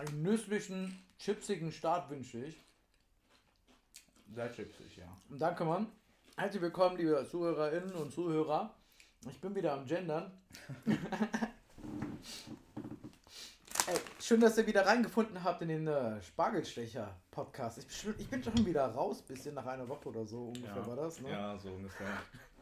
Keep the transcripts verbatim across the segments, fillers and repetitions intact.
Einen nüsslichen, chipsigen Start wünsche ich. Sehr chipsig, ja. Und danke, Mann. Herzlich willkommen, liebe Zuhörerinnen und Zuhörer. Ich bin wieder am Gendern. Ey, schön, dass ihr wieder reingefunden habt in den äh, Spargelstecher-Podcast. Ich, ich bin schon wieder raus, bisschen nach einer Woche oder so ungefähr Ja. war das, ne? Ja, so ungefähr.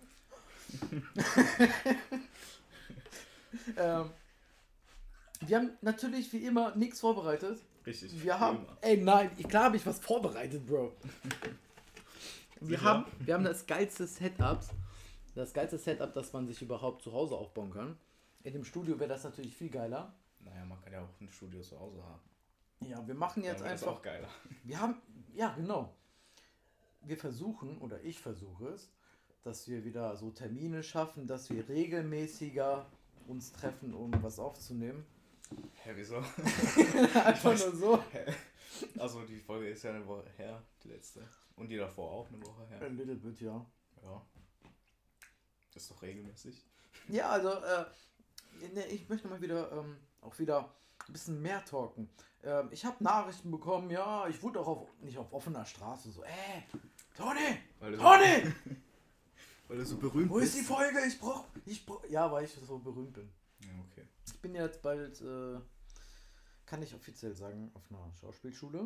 ähm, wir haben natürlich wie immer nichts vorbereitet. Richtig. Wir haben, immer. ey nein, ich, klar habe ich was vorbereitet, Bro. Wir Sicher? haben, wir haben das geilste Setup, das geilste Setup, das man sich überhaupt zu Hause aufbauen kann. In dem Studio wäre das natürlich viel geiler. Naja, man kann ja auch ein Studio zu Hause haben. Ja, wir machen jetzt Dann wäre das einfach. auch geiler. Wir haben, ja genau. Wir versuchen, oder ich versuche es, dass wir wieder so Termine schaffen, dass wir regelmäßiger uns treffen, um was aufzunehmen. Hä, wieso? Einfach nur so. Also die Folge ist ja eine Woche her, die letzte. Und die davor auch eine Woche A her. little bit, ja. Ja. Das ist doch regelmäßig. Ja, also, äh, ne, ich möchte mal wieder, ähm, auch wieder ein bisschen mehr talken. Ähm, ich habe Nachrichten bekommen, ja, ich wurde auch auf, nicht auf offener Straße so, ey, Toni, Weil du so, Toni, weil du so berühmt wo ist bist. die Folge? Ich brauch, ich brauch, ja, weil ich so berühmt bin. Ja, okay. Ich bin jetzt bald, äh, kann ich offiziell sagen, auf einer Schauspielschule.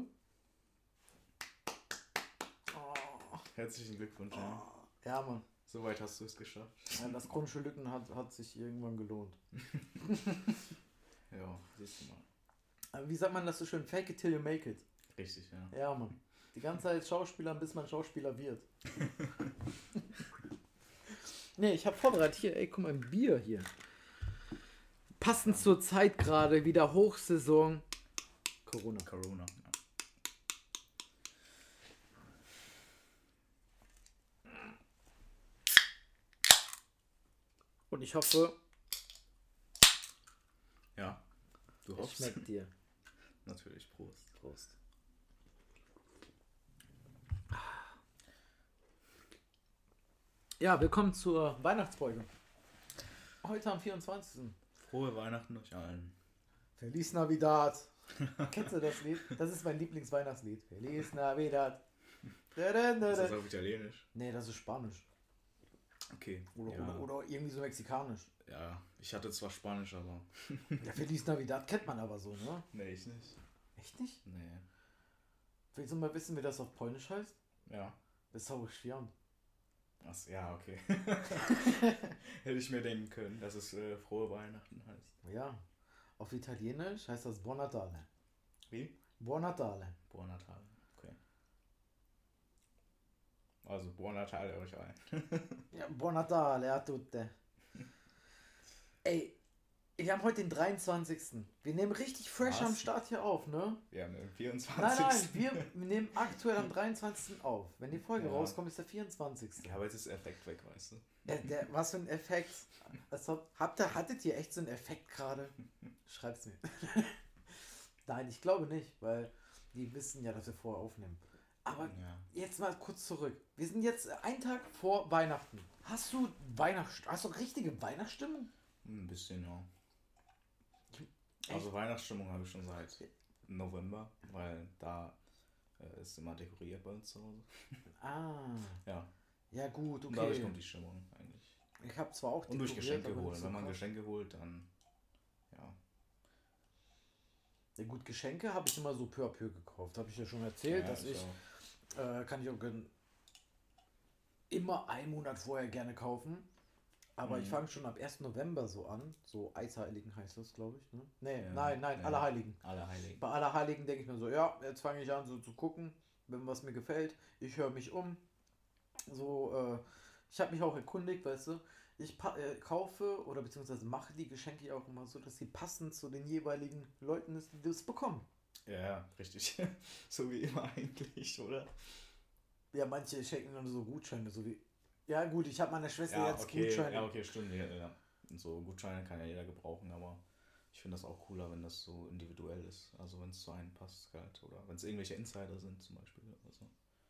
Oh, Herzlichen Glückwunsch, ja. oh. Ja, Mann. Soweit hast du es geschafft. Ja, das Grundschullücken hat, hat sich irgendwann gelohnt. Ja, siehst du mal. Aber wie sagt man das so schön? Fake it till you make it. Richtig, ja. Ja, Mann. Die ganze Zeit Schauspieler, bis man Schauspieler wird. Nee, ich habe vorbereitet. Hier, ey, guck mal, ein Bier hier. Passend zur Zeit gerade, wieder Hochsaison. Corona. Corona. Ja. Und ich hoffe, Ja, du es hoffst. schmeckt dir. Natürlich, Prost. Prost. Ja, willkommen zur Weihnachtsfolge. Heute am vierundzwanzigsten Frohe Weihnachten euch allen. Feliz Navidad. Kennst du das Lied? Das ist mein Lieblingsweihnachtslied. Feliz Navidad. Da, da, da, Ist das da. auf Italienisch? Nee, das ist Spanisch. Okay. Oder, ja. oder, oder irgendwie so mexikanisch. ja, ich hatte zwar Spanisch, aber. Ja, Feliz Navidad kennt man aber so, ne? Nee, ich nicht. Echt nicht? Nee. Willst du mal wissen, wie das auf Polnisch heißt? Ja. Wesoły Świąt. Ach, ja, okay. Hätte ich mir denken können, dass es äh, frohe Weihnachten heißt. Ja. Auf Italienisch heißt das Buon Natale. Wie? Buon Natale. Buon Natale. Okay. Also, Buon Natale euch allen. Ja, Buon Natale a tutte. Ey, wir haben heute den dreiundzwanzigsten Wir nehmen richtig fresh Was? am Start hier auf, ne? Wir haben den Nein, vierundzwanzigsten nein, wir nehmen aktuell am dreiundzwanzigsten auf. Wenn die Folge Ja. rauskommt, ist der vierundzwanzigste Ja, aber jetzt ist der Effekt weg, weißt du? Der, der, was für ein Effekt. Also, habt ihr, hattet ihr echt so einen Effekt gerade? Schreibt's mir. Nein, ich glaube nicht, weil die wissen ja, dass wir vorher aufnehmen. Aber Ja. jetzt mal kurz zurück. Wir sind jetzt einen Tag vor Weihnachten. Hast du Weihnachts hast du richtige Weihnachtsstimmung? Ein bisschen, ja. Echt? Also Weihnachtsstimmung habe ich schon seit November, weil da äh, ist immer dekoriert bei uns zu Hause. Ah, Ja, ja gut, und dadurch okay. kommt die Stimmung eigentlich. Ich habe zwar auch Und durch dekoriert, Geschenke aber holen. nicht so Wenn man krass. Geschenke holt, dann ja. Ja gut, Geschenke habe ich immer so peu à peu gekauft. Habe ich ja schon erzählt, ja, dass ich, auch. äh, kann ich auch gen- immer einen Monat vorher gerne kaufen. Aber ich Mhm. fange schon ab ersten November so an. So Eisheiligen heißt das, glaube ich. Ne? Nee, Ja, nein, nein, ja. Allerheiligen. Allerheiligen. Bei Allerheiligen denke ich mir so, ja, jetzt fange ich an so zu gucken, wenn was mir gefällt. Ich höre mich um. So, äh, ich habe mich auch erkundigt, weißt du. Ich pa- äh, kaufe oder beziehungsweise mache die Geschenke auch immer so, dass sie passend zu den jeweiligen Leuten ist, die das bekommen. Ja, ja, richtig. So wie immer eigentlich, oder? Ja, manche schenken dann so Gutscheine, so wie. Ja gut, ich habe meiner Schwester Ja, jetzt okay, Gutscheine. ja, okay, stimmt. Ja, ja. Und so Gutscheine kann ja jeder gebrauchen, aber ich finde das auch cooler, wenn das so individuell ist. Also wenn es zu einem passt halt. Oder wenn es irgendwelche Insider sind zum Beispiel. Oder so.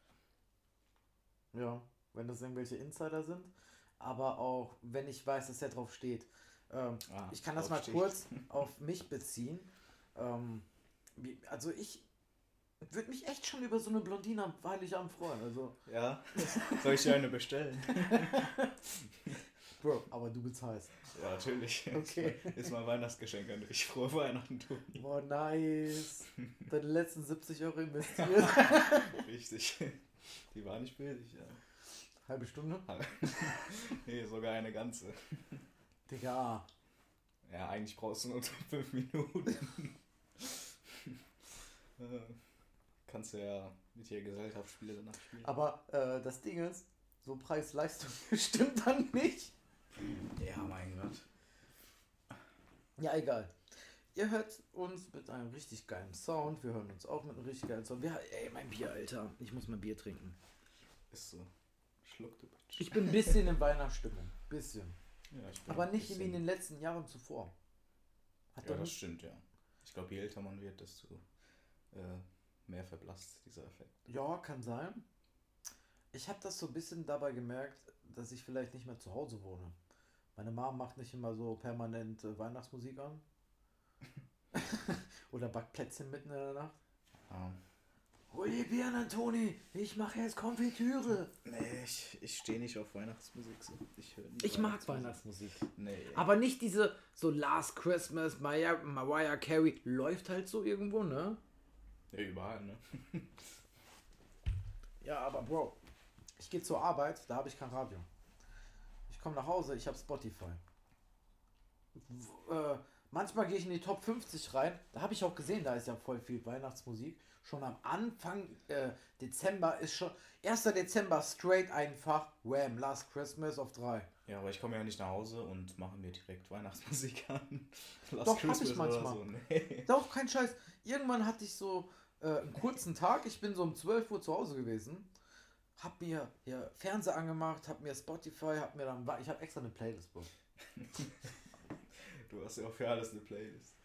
Ja, wenn das irgendwelche Insider sind. Aber auch, wenn ich weiß, dass der drauf steht. Ähm, Ah, ich kann das mal draufsteht. kurz auf mich beziehen. Ähm, Wie- Also ich würde mich echt schon über so eine Blondine am Heiligabend freuen. Also, Ja, soll ich dir eine bestellen? Bro, aber du bezahlst. Ja, natürlich. Okay. Ist mal, ist mal Weihnachtsgeschenk an dich. Frohe Weihnachten, du. Boah, nice. Deine letzten siebzig Euro investiert. Richtig. Die war nicht billig, ja. Halbe Stunde? Nee, sogar eine ganze. Digga. Ja, eigentlich brauchst du nur fünf Minuten. Äh, Kannst du ja mit ihr Gesellschaftsspiele danach spielen. Aber äh, das Ding ist, so Preis-Leistung stimmt dann nicht. Ja, mein Gott. Ja, egal. Ihr hört uns mit einem richtig geilen Sound. Wir hören uns auch mit einem richtig geilen Sound. Wir, ey, mein Bier, Alter. Ich muss mein Bier trinken. Ist so. Schluck, du Bitch. Ich bin ein bisschen in Weihnachtsstimmung. Bisschen. Ja, ich bin Aber ein nicht bisschen- wie in den letzten Jahren zuvor. Hat Ja, doch das nicht- stimmt, ja. Ich glaube, je älter man wird, desto äh, mehr verblasst dieser Effekt. Ja, kann sein. Ich habe das so ein bisschen dabei gemerkt, dass ich vielleicht nicht mehr zu Hause wohne. Meine Mom macht nicht immer so permanent äh, Weihnachtsmusik an. Oder backt Plätzchen mitten in der Nacht. Ah. Hol die Birnen, Antoni! Ich mache jetzt Konfitüre! Nee, ich, ich stehe nicht auf Weihnachtsmusik. So. Ich, höre nie Ich mag Weihnachtsmusik. Weihnachtsmusik. Nee. Aber nicht diese so Last Christmas, Mariah, Mariah Carey. Läuft halt so irgendwo, ne? Ja, überall, ne? Ja, aber Bro, ich gehe zur Arbeit, da habe ich kein Radio. Ich komme nach Hause, ich habe Spotify. W äh, manchmal gehe ich in die Top fünfzig rein, da habe ich auch gesehen, da ist ja voll viel Weihnachtsmusik. Schon am Anfang äh, Dezember ist schon, erster Dezember straight einfach, Wham, Last Christmas auf drei. Ja, aber ich komme ja nicht nach Hause und mache mir direkt Weihnachtsmusik an. Last Doch, hab ich Christmas manchmal. Oder so. Nee. Doch, kein Scheiß. Irgendwann hatte ich so äh, einen kurzen Tag, ich bin so um zwölf Uhr zu Hause gewesen, hab mir ja, Fernseher angemacht, hab mir Spotify, hab mir dann, ich hab extra eine Playlist, Bro. Du hast ja auch für alles eine Playlist.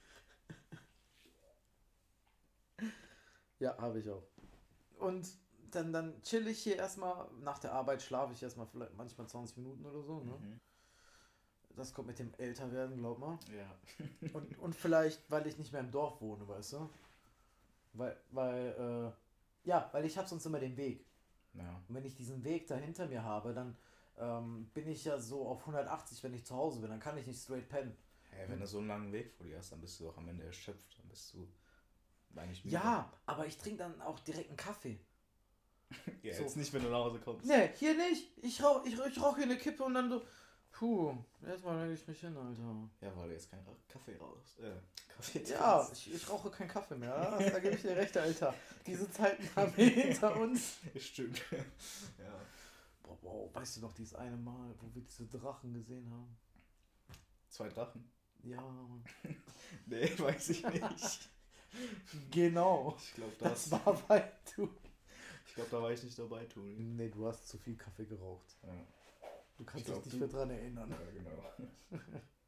Ja, habe ich auch. Und dann, dann chill ich hier erstmal, nach der Arbeit schlafe ich erstmal vielleicht manchmal zwanzig Minuten oder so, ne? Mhm. Das kommt mit dem Älterwerden, glaub mal. Ja. Und, und vielleicht, weil ich nicht mehr im Dorf wohne, weißt du? Weil, weil, äh, ja, weil ich habe sonst immer den Weg. Ja. Und wenn ich diesen Weg da hinter mir habe, dann ähm, bin ich ja so auf hundertachtzig, wenn ich zu Hause bin. Dann kann ich nicht straight pennen. Hey, wenn du so einen langen Weg vor dir hast, dann bist du auch am Ende erschöpft. Dann bist du eigentlich müde. Ja, aber ich trinke dann auch direkt einen Kaffee. Ja, so. jetzt nicht, wenn du nach Hause kommst. Nee, hier nicht. Ich rauche ich, ich rauch hier eine Kippe und dann so, puh, erstmal lege ich mich hin, Alter. Ja, weil du jetzt keinen Kaffee raus. Äh, Kaffee Ja, trinkst. ich, ich rauche keinen Kaffee mehr. Ja, da gebe ich dir recht, Alter. Diese Zeiten haben wir hinter uns. Stimmt. Ja. Boah, wow, weißt du noch dieses eine Mal, wo wir diese Drachen gesehen haben? Zwei Drachen? Ja, Mann. Nee, weiß ich nicht. Genau. Ich glaube, da, Das hast- war weil du. ich glaub, da war ich nicht dabei, Toni. Nee, du hast zu viel Kaffee geraucht. Ja, Du kannst Ich glaub, dich nicht du- mehr dran erinnern. ja genau.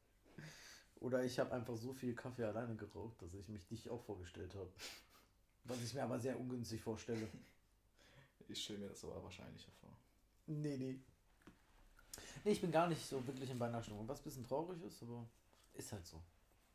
Oder ich habe einfach so viel Kaffee alleine geraucht, dass ich mich dich auch vorgestellt habe. Was ich mir aber sehr ungünstig vorstelle. Ich stelle mir das aber wahrscheinlicher vor. Nee, nee. Nee, ich bin gar nicht so wirklich in Weihnachtsstimmung. Was ein bisschen traurig ist, aber ist halt so.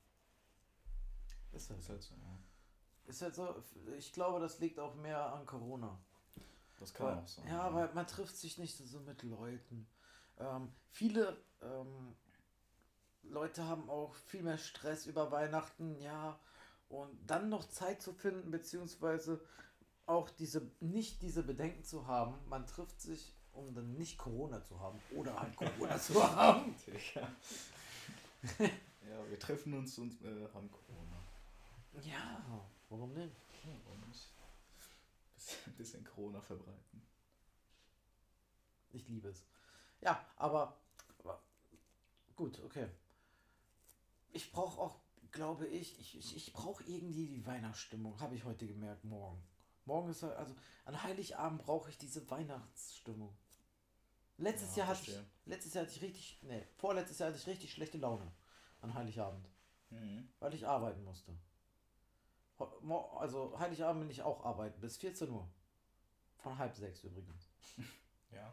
Ist halt Ist so. halt so, ja. Ist halt so. Ich glaube, das liegt auch mehr an Corona. Das kann Weil, auch sein. ja, weil man trifft sich nicht so mit Leuten. Ähm, viele ähm, Leute haben auch viel mehr Stress über Weihnachten, ja. Und dann noch Zeit zu finden, beziehungsweise auch diese, nicht diese Bedenken zu haben, man trifft sich, um dann nicht Corona zu haben oder halt Corona zu haben. Ja. Ja, wir treffen uns und äh, haben Corona. Ja, warum nicht? Ja, warum nicht? Bisschen, bisschen Corona verbreiten. Ich liebe es. Ja, aber, aber gut, okay. Ich brauche auch, glaube ich, ich, ich, ich brauche irgendwie die Weihnachtsstimmung, habe ich heute gemerkt, morgen. Morgen ist halt, also an Heiligabend brauche ich diese Weihnachtsstimmung. Letztes Ja, Jahr hatte ich, verstehe. letztes Jahr hatte ich richtig, nee, vorletztes Jahr hatte ich richtig schlechte Laune an Heiligabend, Mhm. weil ich arbeiten musste. Ho- mo- Also Heiligabend bin ich auch arbeiten, bis vierzehn Uhr. Von halb sechs übrigens. Ja,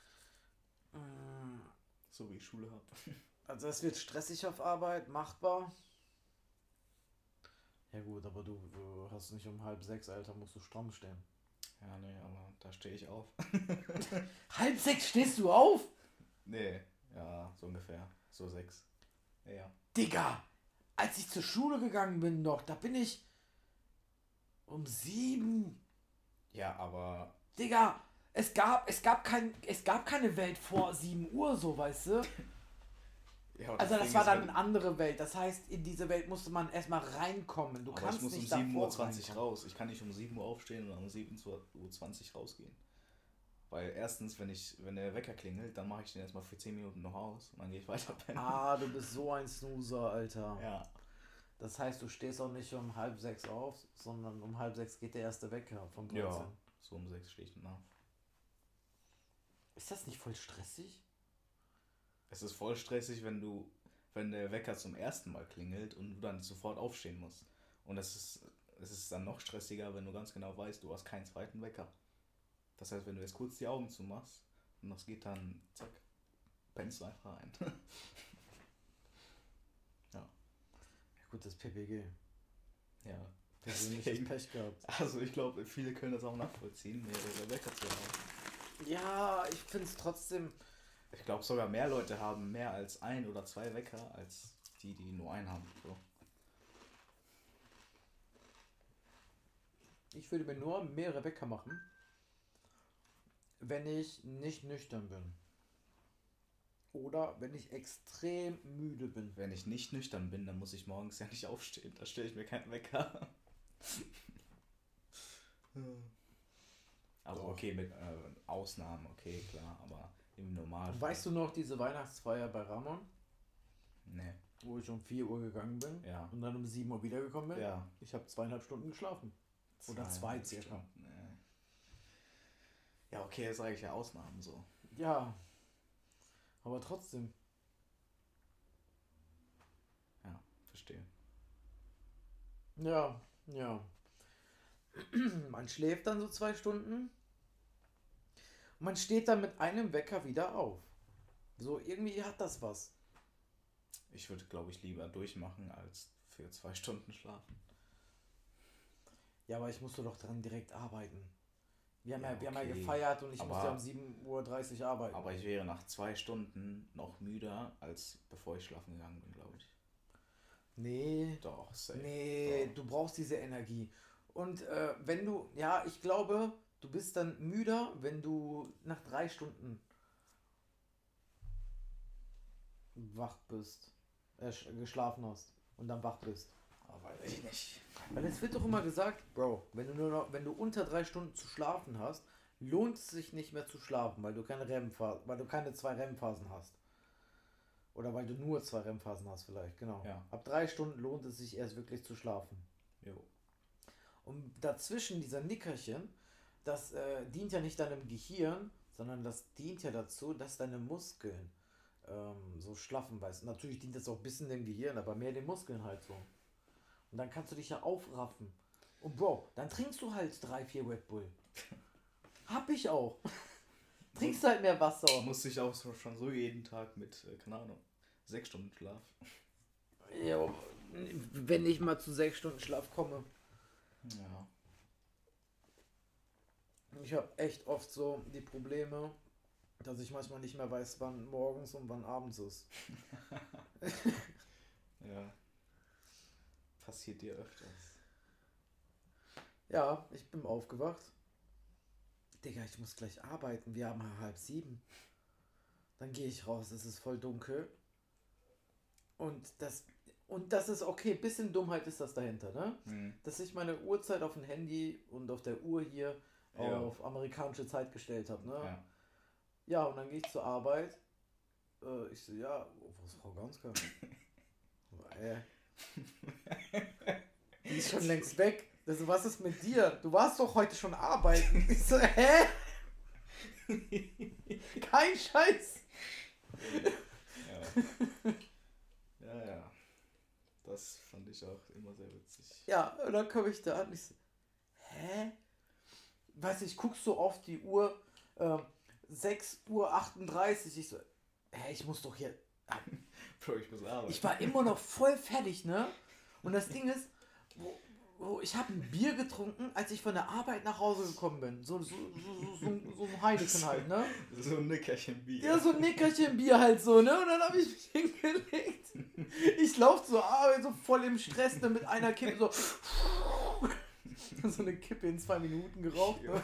Mm, so wie ich Schule habe. Also es wird stressig auf Arbeit, machbar. Ja gut, aber du, du hast nicht um halb sechs, Alter, musst du stramm stehen. Ja, nee, aber da stehe ich auf. Halb sechs stehst du auf? Nee, ja, so ungefähr. So sechs. Ja, ja. Digga, als ich zur Schule gegangen bin noch, da bin ich um sieben. Ja, aber Digga, es gab, es gab kein, es gab keine Welt vor sieben Uhr, so, weißt du? ja, aber Also das Ding war ist, dann wenn- eine andere Welt. Das heißt, in diese Welt musste man erstmal reinkommen. Du aber kannst ich muss um nicht sieben Uhr davor zwanzig reinkommen. raus. Ich kann nicht um sieben Uhr aufstehen und um sieben Uhr zwanzig rausgehen. Weil erstens, wenn ich, wenn der Wecker klingelt, dann mache ich den erstmal für zehn Minuten noch aus und dann gehe ich weiter pennen. Ah, du bist so ein Snoozer, Alter. Ja. Das heißt, du stehst auch nicht um halb sechs auf, sondern um halb sechs geht der erste Wecker von dreizehn. Ja, so um sechs stehe ich dann auf. Ist das nicht voll stressig? Es ist voll stressig, wenn du, wenn der Wecker zum ersten Mal klingelt und du dann sofort aufstehen musst. Und es ist, es ist dann noch stressiger, wenn du ganz genau weißt, du hast keinen zweiten Wecker. Das heißt, wenn du jetzt kurz die Augen zumachst und das geht dann, zack, pennst du einfach ein. Ja gut, das P P G. Ja. Persönliches Deswegen- Pech gehabt. Also ich glaube, viele können das auch nachvollziehen, mehrere Wecker zu haben. Ja, ich finde es trotzdem. Ich glaube sogar mehr Leute haben mehr als ein oder zwei Wecker, als die, die nur einen haben. So. Ich würde mir nur mehrere Wecker machen, wenn ich nicht nüchtern bin. Oder wenn ich extrem müde bin. Wenn ich nicht nüchtern bin, dann muss ich morgens ja nicht aufstehen. Da stelle ich mir keinen Wecker. Also Doch. okay, mit äh, Ausnahmen, okay, klar, aber im Normalfall. Weißt du noch diese Weihnachtsfeier bei Ramon, Nee. wo ich um vier Uhr gegangen bin Ja. und dann um sieben Uhr wiedergekommen bin? Ja. Ich habe zweieinhalb Stunden geschlafen. Oder zwei Zweieinhalb circa. Stunden, nee. Ja, okay, das sage ich ja Ausnahmen so. Ja, aber trotzdem. Ja, verstehe. Ja, ja. Man schläft dann so zwei Stunden. Und man steht dann mit einem Wecker wieder auf. So, irgendwie hat das was. Ich würde, glaube ich, lieber durchmachen, als für zwei Stunden schlafen. Ja, aber ich musste doch dran direkt arbeiten. Wir haben ja, Ja, wir haben ja okay. gefeiert und ich Aber- musste ja um sieben Uhr dreißig arbeiten. Aber ich wäre nach zwei Stunden noch müder, als bevor ich schlafen gegangen bin, glaube ich. nee, Doch, safe. nee, Doch. du brauchst diese Energie. Und äh, wenn du, ja, ich glaube, du bist dann müder, wenn du nach drei Stunden wach bist, äh, sch- geschlafen hast und dann wach bist. Aber weiß ich nicht. Weil es wird doch immer gesagt, Bro, wenn du nur noch, wenn du unter drei Stunden zu schlafen hast, lohnt es sich nicht mehr zu schlafen, weil du keine R E M-Phasen, weil du keine zwei R E M-Phasen hast. Oder weil du nur zwei R E M-Phasen hast vielleicht, genau. Ja. Ab drei Stunden lohnt es sich erst wirklich zu schlafen. Jo. Und dazwischen dieser Nickerchen, das äh, dient ja nicht deinem Gehirn, sondern das dient ja dazu, dass deine Muskeln ähm, so schlaffen, weißt du. Natürlich dient das auch ein bisschen dem Gehirn, aber mehr den Muskeln halt so. Und dann kannst du dich ja aufraffen. Und Bro, dann trinkst du halt drei, vier Red Bull. Hab ich auch. Trinkst halt mehr Wasser. Muss ich auch so, schon so jeden Tag mit, äh, keine Ahnung, sechs Stunden Schlaf. Ja, wenn ich mal zu sechs Stunden Schlaf komme. Ja. Ich habe echt oft so die Probleme, dass ich manchmal nicht mehr weiß, wann morgens und wann abends ist. Ja. Passiert dir öfters. Ja, ich bin aufgewacht. Digga, ich muss gleich arbeiten. Wir haben halb sieben. Dann gehe ich raus, es ist voll dunkel. Und das, und das ist okay, bisschen Dummheit ist das dahinter, ne? Hm. Dass ich meine Uhrzeit auf dem Handy und auf der Uhr hier Ja. auf amerikanische Zeit gestellt habe, ne? Ja. Ja, und dann gehe ich zur Arbeit. Äh, ich so, ja, oh, wo ist Frau Ganska? äh. Die ist schon längst weg. Also, was ist mit dir? Du warst doch heute schon arbeiten. Ich so, hä? Kein Scheiß. Ja. Ja, ja. Das fand ich auch immer sehr witzig. Ja, und dann komme ich da an und ich so, hä? Weißt du, ich guck so auf die Uhr, äh, sechs Uhr achtunddreißig. Ich so, hä, ich muss doch hier. Bro, ich muss arbeiten. Ich war immer noch voll fertig, ne? Und das Ding ist, Wo, wo, ich habe ein Bier getrunken, als ich von der Arbeit nach Hause gekommen bin. So, so, so, so, so, so ein Heineken halt, ne? So ein Nickerchen Bier. Ja, so ein Nickerchen Bier halt so, ne? Und dann habe ich mich hingelegt. Ich laufe zur Arbeit so voll im Stress, ne? Mit einer Kippe so. So eine Kippe in zwei Minuten geraucht, ne?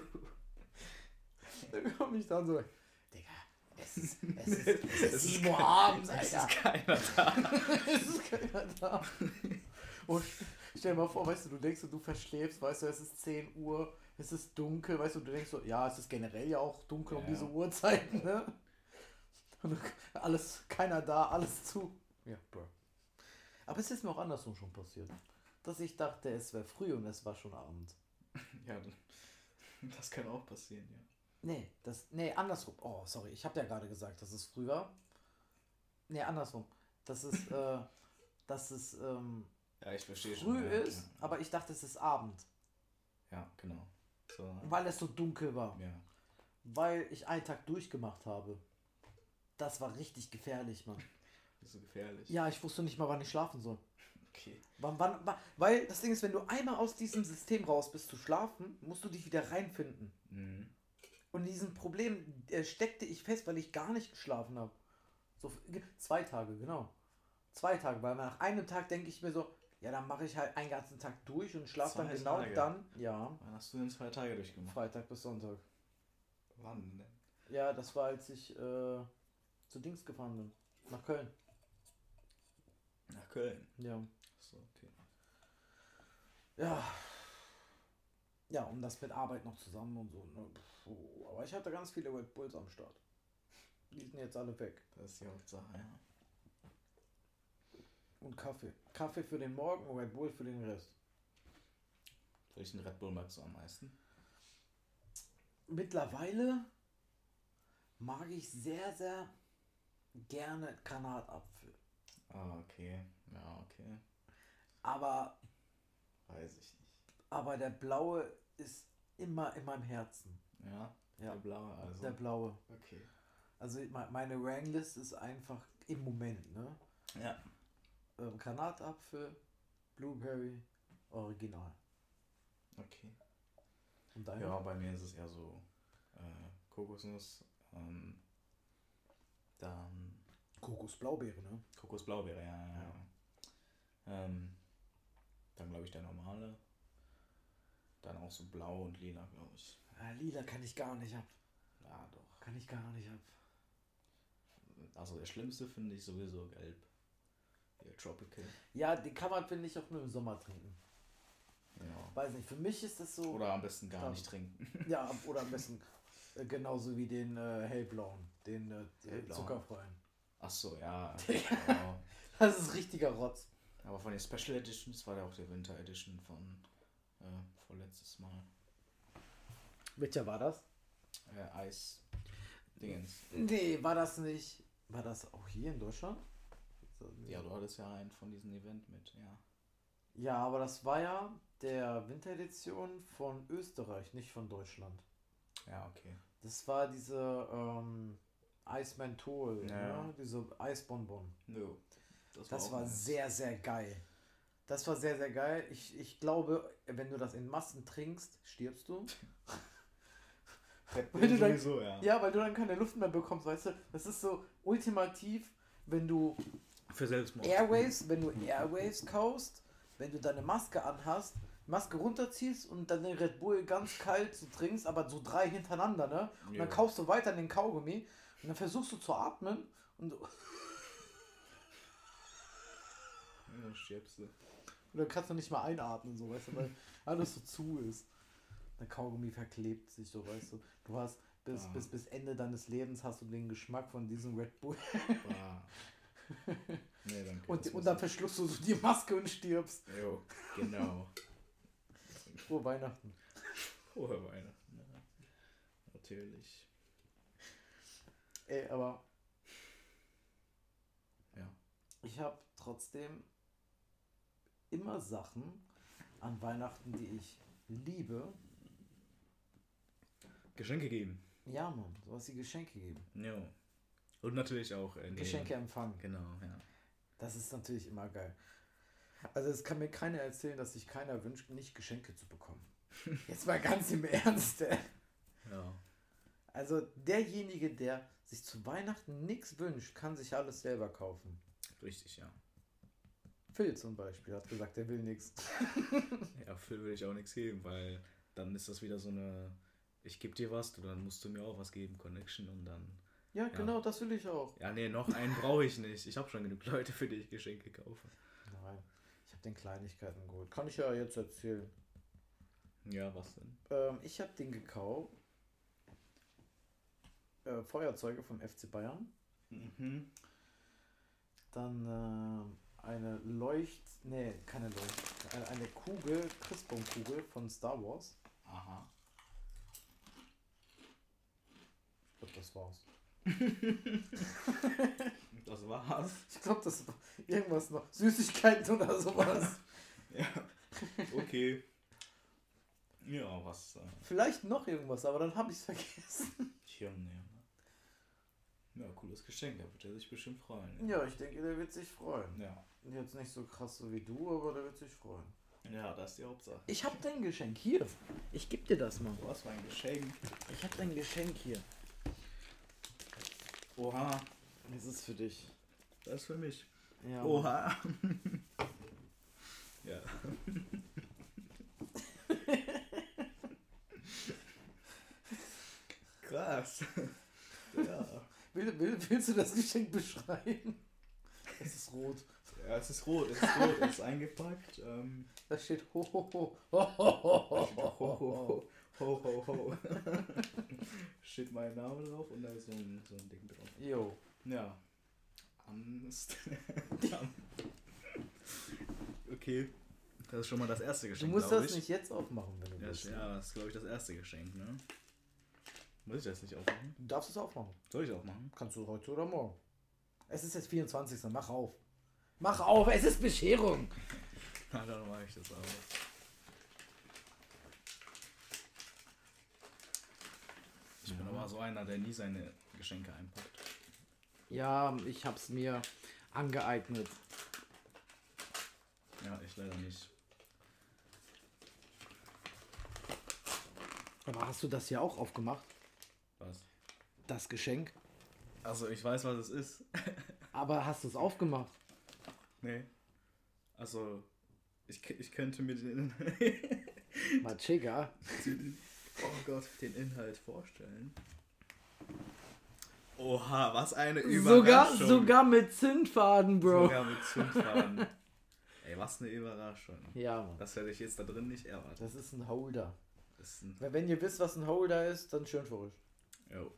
Dann komme ich dann so. Digga, es ist, es ist, es ist sieben Uhr abends, Alter. Es ist keiner da. Es ist keiner da. Und stell dir mal vor, weißt du, du denkst, du verschläfst, weißt du, es ist zehn Uhr, es ist dunkel, weißt du, du denkst so, ja, es ist generell ja auch dunkel Ja. um diese Uhrzeiten, ne? Und alles, keiner da, alles zu. Ja, bro. Aber es ist mir auch andersrum schon passiert. Dass ich dachte, es wäre früh und es war schon Abend. Ja, das kann auch passieren, ja. Nee, das, nee, andersrum. Oh, sorry, ich habe ja gerade gesagt, dass es früh war. Nee, andersrum. Dass es, äh, dass es, ähm, Ja, ich verstehe früh schon. Ja, ist, ja. aber ich dachte, es ist Abend. Ja, genau. So, Weil es so dunkel war. ja. Weil ich einen Tag durchgemacht habe. Das war richtig gefährlich, Mann. Das ist so gefährlich. Ja, ich wusste nicht mal, wann ich schlafen soll. Okay. Wann, wann, wann, weil das Ding ist, wenn du einmal aus diesem System raus bist zu schlafen, musst du dich wieder reinfinden. Mhm. Und in diesem Problem äh, steckte ich fest, weil ich gar nicht geschlafen habe. So f- zwei Tage, genau. Zwei Tage, weil nach einem Tag denke ich mir so, ja, dann mache ich halt einen ganzen Tag durch und schlafe dann Zwei genau Tage? dann, ja, Wann hast du denn zwei Tage durchgemacht? Freitag bis Sonntag. Wann denn? Ja, das war, als ich äh, zu Dings gefahren bin. Nach Köln. Nach Köln. Ja. So, okay. Ja. Ja, und das mit Arbeit noch zusammen und so. Ne? Puh, aber ich hatte ganz viele Red Bulls am Start. Die sind jetzt alle weg. Das ist die Hauptsache, ja. Und Kaffee. Kaffee für den Morgen und Red Bull für den Rest. Welchen Red Bull magst du am meisten? Mittlerweile mag ich sehr, sehr gerne Granatapfel. Ah, okay. Ja, okay. Aber, Weiß ich nicht. aber der blaue ist immer in meinem Herzen. Ja? Ja. Der blaue, also. Der blaue. Okay. Also me- meine Ranglist ist einfach im Moment, ne? Ja. Ähm, Granatapfel, Blueberry, Original. Okay. Und deine? Ja, bei mir ist es eher so äh, Kokosnuss, ähm, dann Kokosblaubeere, ne? Kokosblaubeere, ja, ja, ja. Ähm, dann glaube ich der normale. Dann auch so blau und lila, glaube ich. Ja, lila kann ich gar nicht ab. Ja, doch. Kann ich gar nicht ab. Also das Schlimmste finde ich sowieso gelb. Der Tropical. Ja, den kann man, finde ich, auch nur im Sommer trinken. Ja. Weiß nicht, für mich ist das so. Oder am besten gar Klar. nicht trinken. Ja, oder am besten äh, genauso wie den äh, hellblauen, den äh, Hellblauen? zuckerfreien. Ach so, ja. Genau. Das ist richtiger Rotz. Aber von den Special Editions war der auch der Winter Edition von äh, vorletztes Mal. Welcher war das? Äh, Eis. Dingens. Nee, war das nicht. War das auch hier in Deutschland? Ja, du hattest ja einen von diesem Event mit, ja. Ja, aber das war ja der Winteredition von Österreich, nicht von Deutschland. Ja, okay. Das war diese ähm, Eismenthol, Ja. ne? Diese Eisbonbon. No. Das Das auch war nice. sehr, sehr geil. Das war sehr, sehr geil. Ich, ich glaube, wenn du das in Massen trinkst, stirbst du. Red Bull Weil du dann- sowieso, ja. Ja, weil du dann keine Luft mehr bekommst, weißt du? Das ist so ultimativ, wenn du Für Selbstmord. Airwaves, wenn du Airwaves kaufst, wenn du deine Maske anhast, Maske runterziehst und dann den Red Bull ganz kalt so trinkst, aber so drei hintereinander, ne? Und Ja. dann kaufst du weiter den Kaugummi und dann versuchst du zu atmen und, und Ja, stirbst du. dann kannst du nicht mal einatmen, so, weißt du, weil alles so zu ist. Der Kaugummi verklebt sich, so, weißt du. Du hast bis, Ah. bis, bis Ende deines Lebens hast du den Geschmack von diesem Red Bull. Bah. Nee, danke. Und, das und muss dann ich- verschluckst du so die Maske und stirbst. Jo, genau. Frohe Weihnachten. Frohe Weihnachten, ja. Natürlich. Ey, aber Ja. ich habe trotzdem immer Sachen an Weihnachten, die ich liebe. Geschenke geben. Ja, Mann, sowas wie Geschenke geben. Jo. Und natürlich auch äh, nehmen. Geschenke empfangen. Genau, ja. Das ist natürlich immer geil. Also es kann mir keiner erzählen, dass sich keiner wünscht, nicht Geschenke zu bekommen. Jetzt mal ganz im Ernst. Ey. Ja. Also derjenige, der sich zu Weihnachten nichts wünscht, kann sich alles selber kaufen. Richtig, ja. Phil zum Beispiel hat gesagt, er will nichts. Ja, Phil will ich auch nichts geben, weil dann ist das wieder so eine, ich gebe dir was, du, dann musst du mir auch was geben, Connection und dann... Ja, Ja. genau, das will ich auch. Ja, nee, noch einen brauche ich nicht. Ich habe schon genug Leute, für die ich Geschenke kaufe. Nein, ich habe den Kleinigkeiten geholt. Kann ich ja jetzt erzählen. Ja, was denn? Ähm, ich habe den gekauft. Äh, Feuerzeuge vom F C Bayern. Mhm. Dann äh, eine Leucht... Nee, keine Leucht. Eine, eine Kugel, Christbaumkugel von Star Wars. Aha. Ich glaube, das war's. Das war's. Ich glaube, das war irgendwas noch. Süßigkeiten oder sowas. Ja. Okay. Ja, was? Äh, Vielleicht noch irgendwas, aber dann habe ich es vergessen. Junge. Ja, cooles Geschenk, da wird er sich bestimmt freuen. Ja, ich denke, der wird sich freuen. Ja. Jetzt nicht so krass so wie du, aber der wird sich freuen. Ja, das ist die Hauptsache. Ich habe dein Geschenk hier. Ich gebe dir das mal. Du hast mein Geschenk. Ich habe dein Geschenk hier. Oha. Das ist für dich. Das ist für mich. Ja. Oha. Ja. Krass. Ja. Will, will, willst du das Geschenk beschreiben? Es ist rot. Ja, es ist rot, es ist rot, es ist eingepackt. Ähm, Da steht ho ho ho. Ho ho ho ho, ho, ho, ho, ho, ho. Steht mein Name drauf und da ist so ein, so ein Ding drauf. Jo. Ja. Angst. Okay. Das ist schon mal das erste Du Geschenk. musst glaub das ich. nicht jetzt aufmachen, wenn du Ja, willst. ja, das ist glaube ich das erste Geschenk, ne? Muss ich das nicht aufmachen? Du darfst es aufmachen. Soll ich aufmachen? Kannst du heute oder morgen. Es ist jetzt vierundzwanzigster Mach auf. Mach auf, es ist Bescherung. Na, dann mache ich das aber. Ich bin Ja. aber so einer, der nie seine Geschenke einpackt. Ja, ich hab's mir angeeignet. Ja, ich leider nicht. Aber hast du das hier auch aufgemacht? Was? Das Geschenk? Also ich weiß, was es ist. Aber hast du es aufgemacht? Nee. Also, ich, ich könnte mir den, Machega. oh Gott, den Inhalt vorstellen. Oha, was eine Sogar, Überraschung. sogar mit Zündfaden, Bro. Sogar mit Zündfaden. Ey, was eine Überraschung. Ja, Mann. Das hätte ich jetzt da drin nicht erwartet. Das ist ein Holder. Das ist ein... Weil wenn ihr wisst, was ein Holder ist, dann schön für euch. Jo.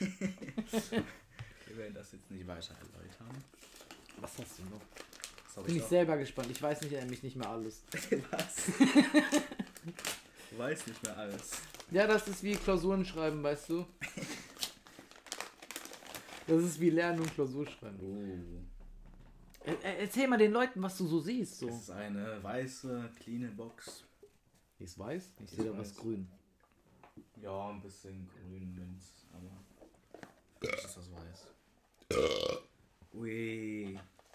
Wir werden das jetzt nicht weiter erläutern. Was hast du noch? Was hab Bin ich noch? selber gespannt. Ich weiß nicht, nämlich nicht mehr alles. Was? Du weißt nicht mehr alles. Ja, das ist wie Klausuren schreiben, weißt du? Das ist wie Lernen und Klausur schreiben. Oh. Er, er, erzähl mal den Leuten, was du so siehst. So. Es ist eine weiße, cleane Box. Die ist weiß? Ich Die sehe ist da was weiß. grün. Ja, ein bisschen grün, Minz, aber das ist das weiß. Ui.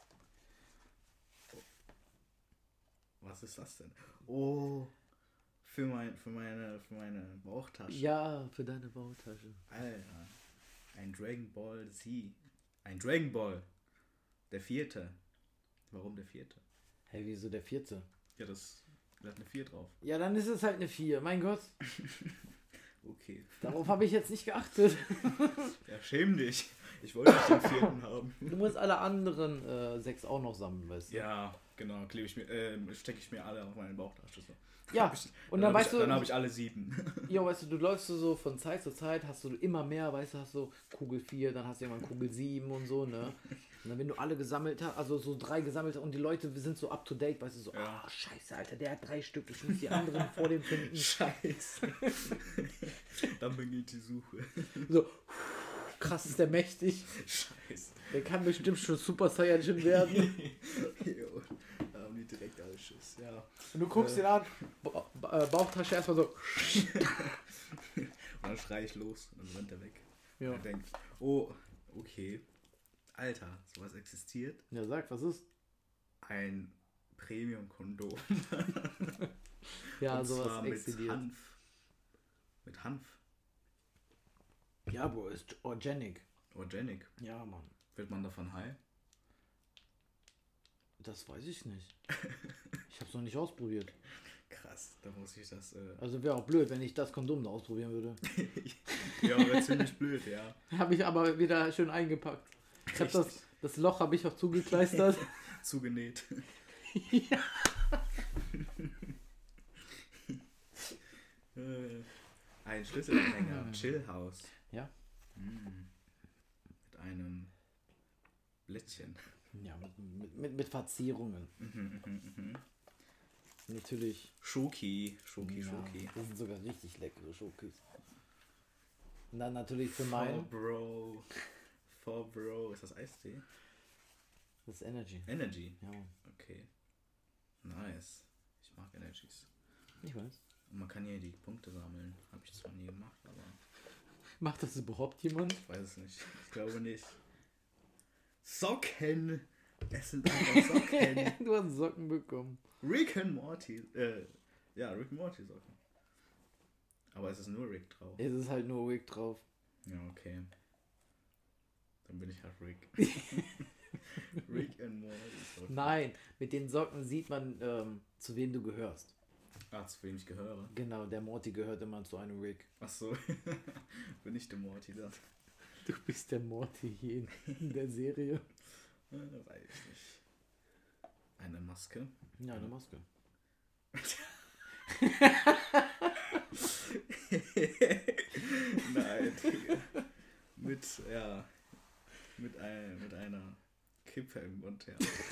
Was ist das denn? Oh, für, mein, für, meine, für meine Bauchtasche. Ja, für deine Bautasche. Alter, ein Dragon Ball Z. Ein Dragon Ball. Der vierte. Warum der vierte? Hey, wieso der vierte? Ja, das da hat eine vier drauf. Ja, dann ist es halt eine vier. Mein Gott. Okay. Darauf habe ich jetzt nicht geachtet. Ja, schäm dich. Ich wollte nicht den vierten haben. Du musst alle anderen äh, sechs auch noch sammeln, weißt du? Ja, genau. Klebe ich mir, äh, stecke ich mir alle auf meine Bauchtasche. So. Ja, Hab ich, und dann dann hab weißt ich, du- Dann habe ich alle sieben. Ja, weißt du, du läufst so von Zeit zu Zeit, hast du immer mehr, weißt du, hast so Kugel vier, dann hast du irgendwann Kugel sieben und so, ne? Und dann, wenn du alle gesammelt hast, also so drei gesammelt hast und die Leute sind so up to date, weißt du, so, Ja. ah, scheiße, Alter, der hat drei Stück, ich muss die anderen vor dem finden. Scheiße. Dann beginnt die Suche. So, krass, ist der mächtig. Scheiße. Der kann bestimmt schon Super Saiyajin werden. Jo, da haben die direkt alle Schiss, ja. Und du guckst Äh. ihn an, ba ba äh, Bauchtasche erstmal so. Und dann schrei ich los und dann rennt er weg. Ja. Und er denkt, oh, okay. Alter, sowas existiert. Ja, sag, was ist? Ein Premium-Kondom. Ja, Und sowas zwar mit exzediert. Hanf. Mit Hanf. Ja, Bro, ist organic. Organic. Ja, Mann. Wird man davon high? Das weiß ich nicht. Ich hab's noch nicht ausprobiert. Krass, da muss ich das... Äh Also wäre auch blöd, wenn ich das Kondom da ausprobieren würde. ja, wäre ziemlich blöd, ja. Habe ich aber wieder schön eingepackt. Ich hab das, das Loch habe ich auch zugekleistert. Zugenäht. Ja. Ein Schlüsselanhänger. Chillhouse. Ja. Mm. Mit einem Blättchen. Ja, mit, mit, mit, mit Verzierungen. Mhm, mhm, mhm. Natürlich. Schoki. Schoki, Ja, Schoki. das sind sogar richtig leckere Schokis. Und dann natürlich für For meinen. Bro. For Bro. Ist das Eistee? Das ist Energy. Energy. Ja, Okay. Nice. Ich mag Energies. ich weiß. Und man kann hier die Punkte sammeln. Habe ich zwar nie gemacht, aber Macht das überhaupt jemand? ich weiß es nicht. Ich glaube nicht. Socken! Es sind einfach Socken. Du hast Socken bekommen. Rick and Morty. Äh, ja, Rick and Morty Socken. Aber es ist nur Rick drauf. Es ist halt nur Wick drauf. Ja, okay. Dann bin ich halt Rick. Rick and Morty Socken. Nein, mit den Socken sieht man, ähm, zu wem du gehörst. Ah, zu wem ich gehöre. Genau, der Morty gehört immer zu einem Rick. Ach so. Bin ich der Morty dann? Du bist der Morty hier in der Serie. Äh, weiß ich nicht. Eine Maske. Ja, eine Maske. Nein, Digga. Mit, ja. Mit, ein, mit einer Kippe im Mund, ja.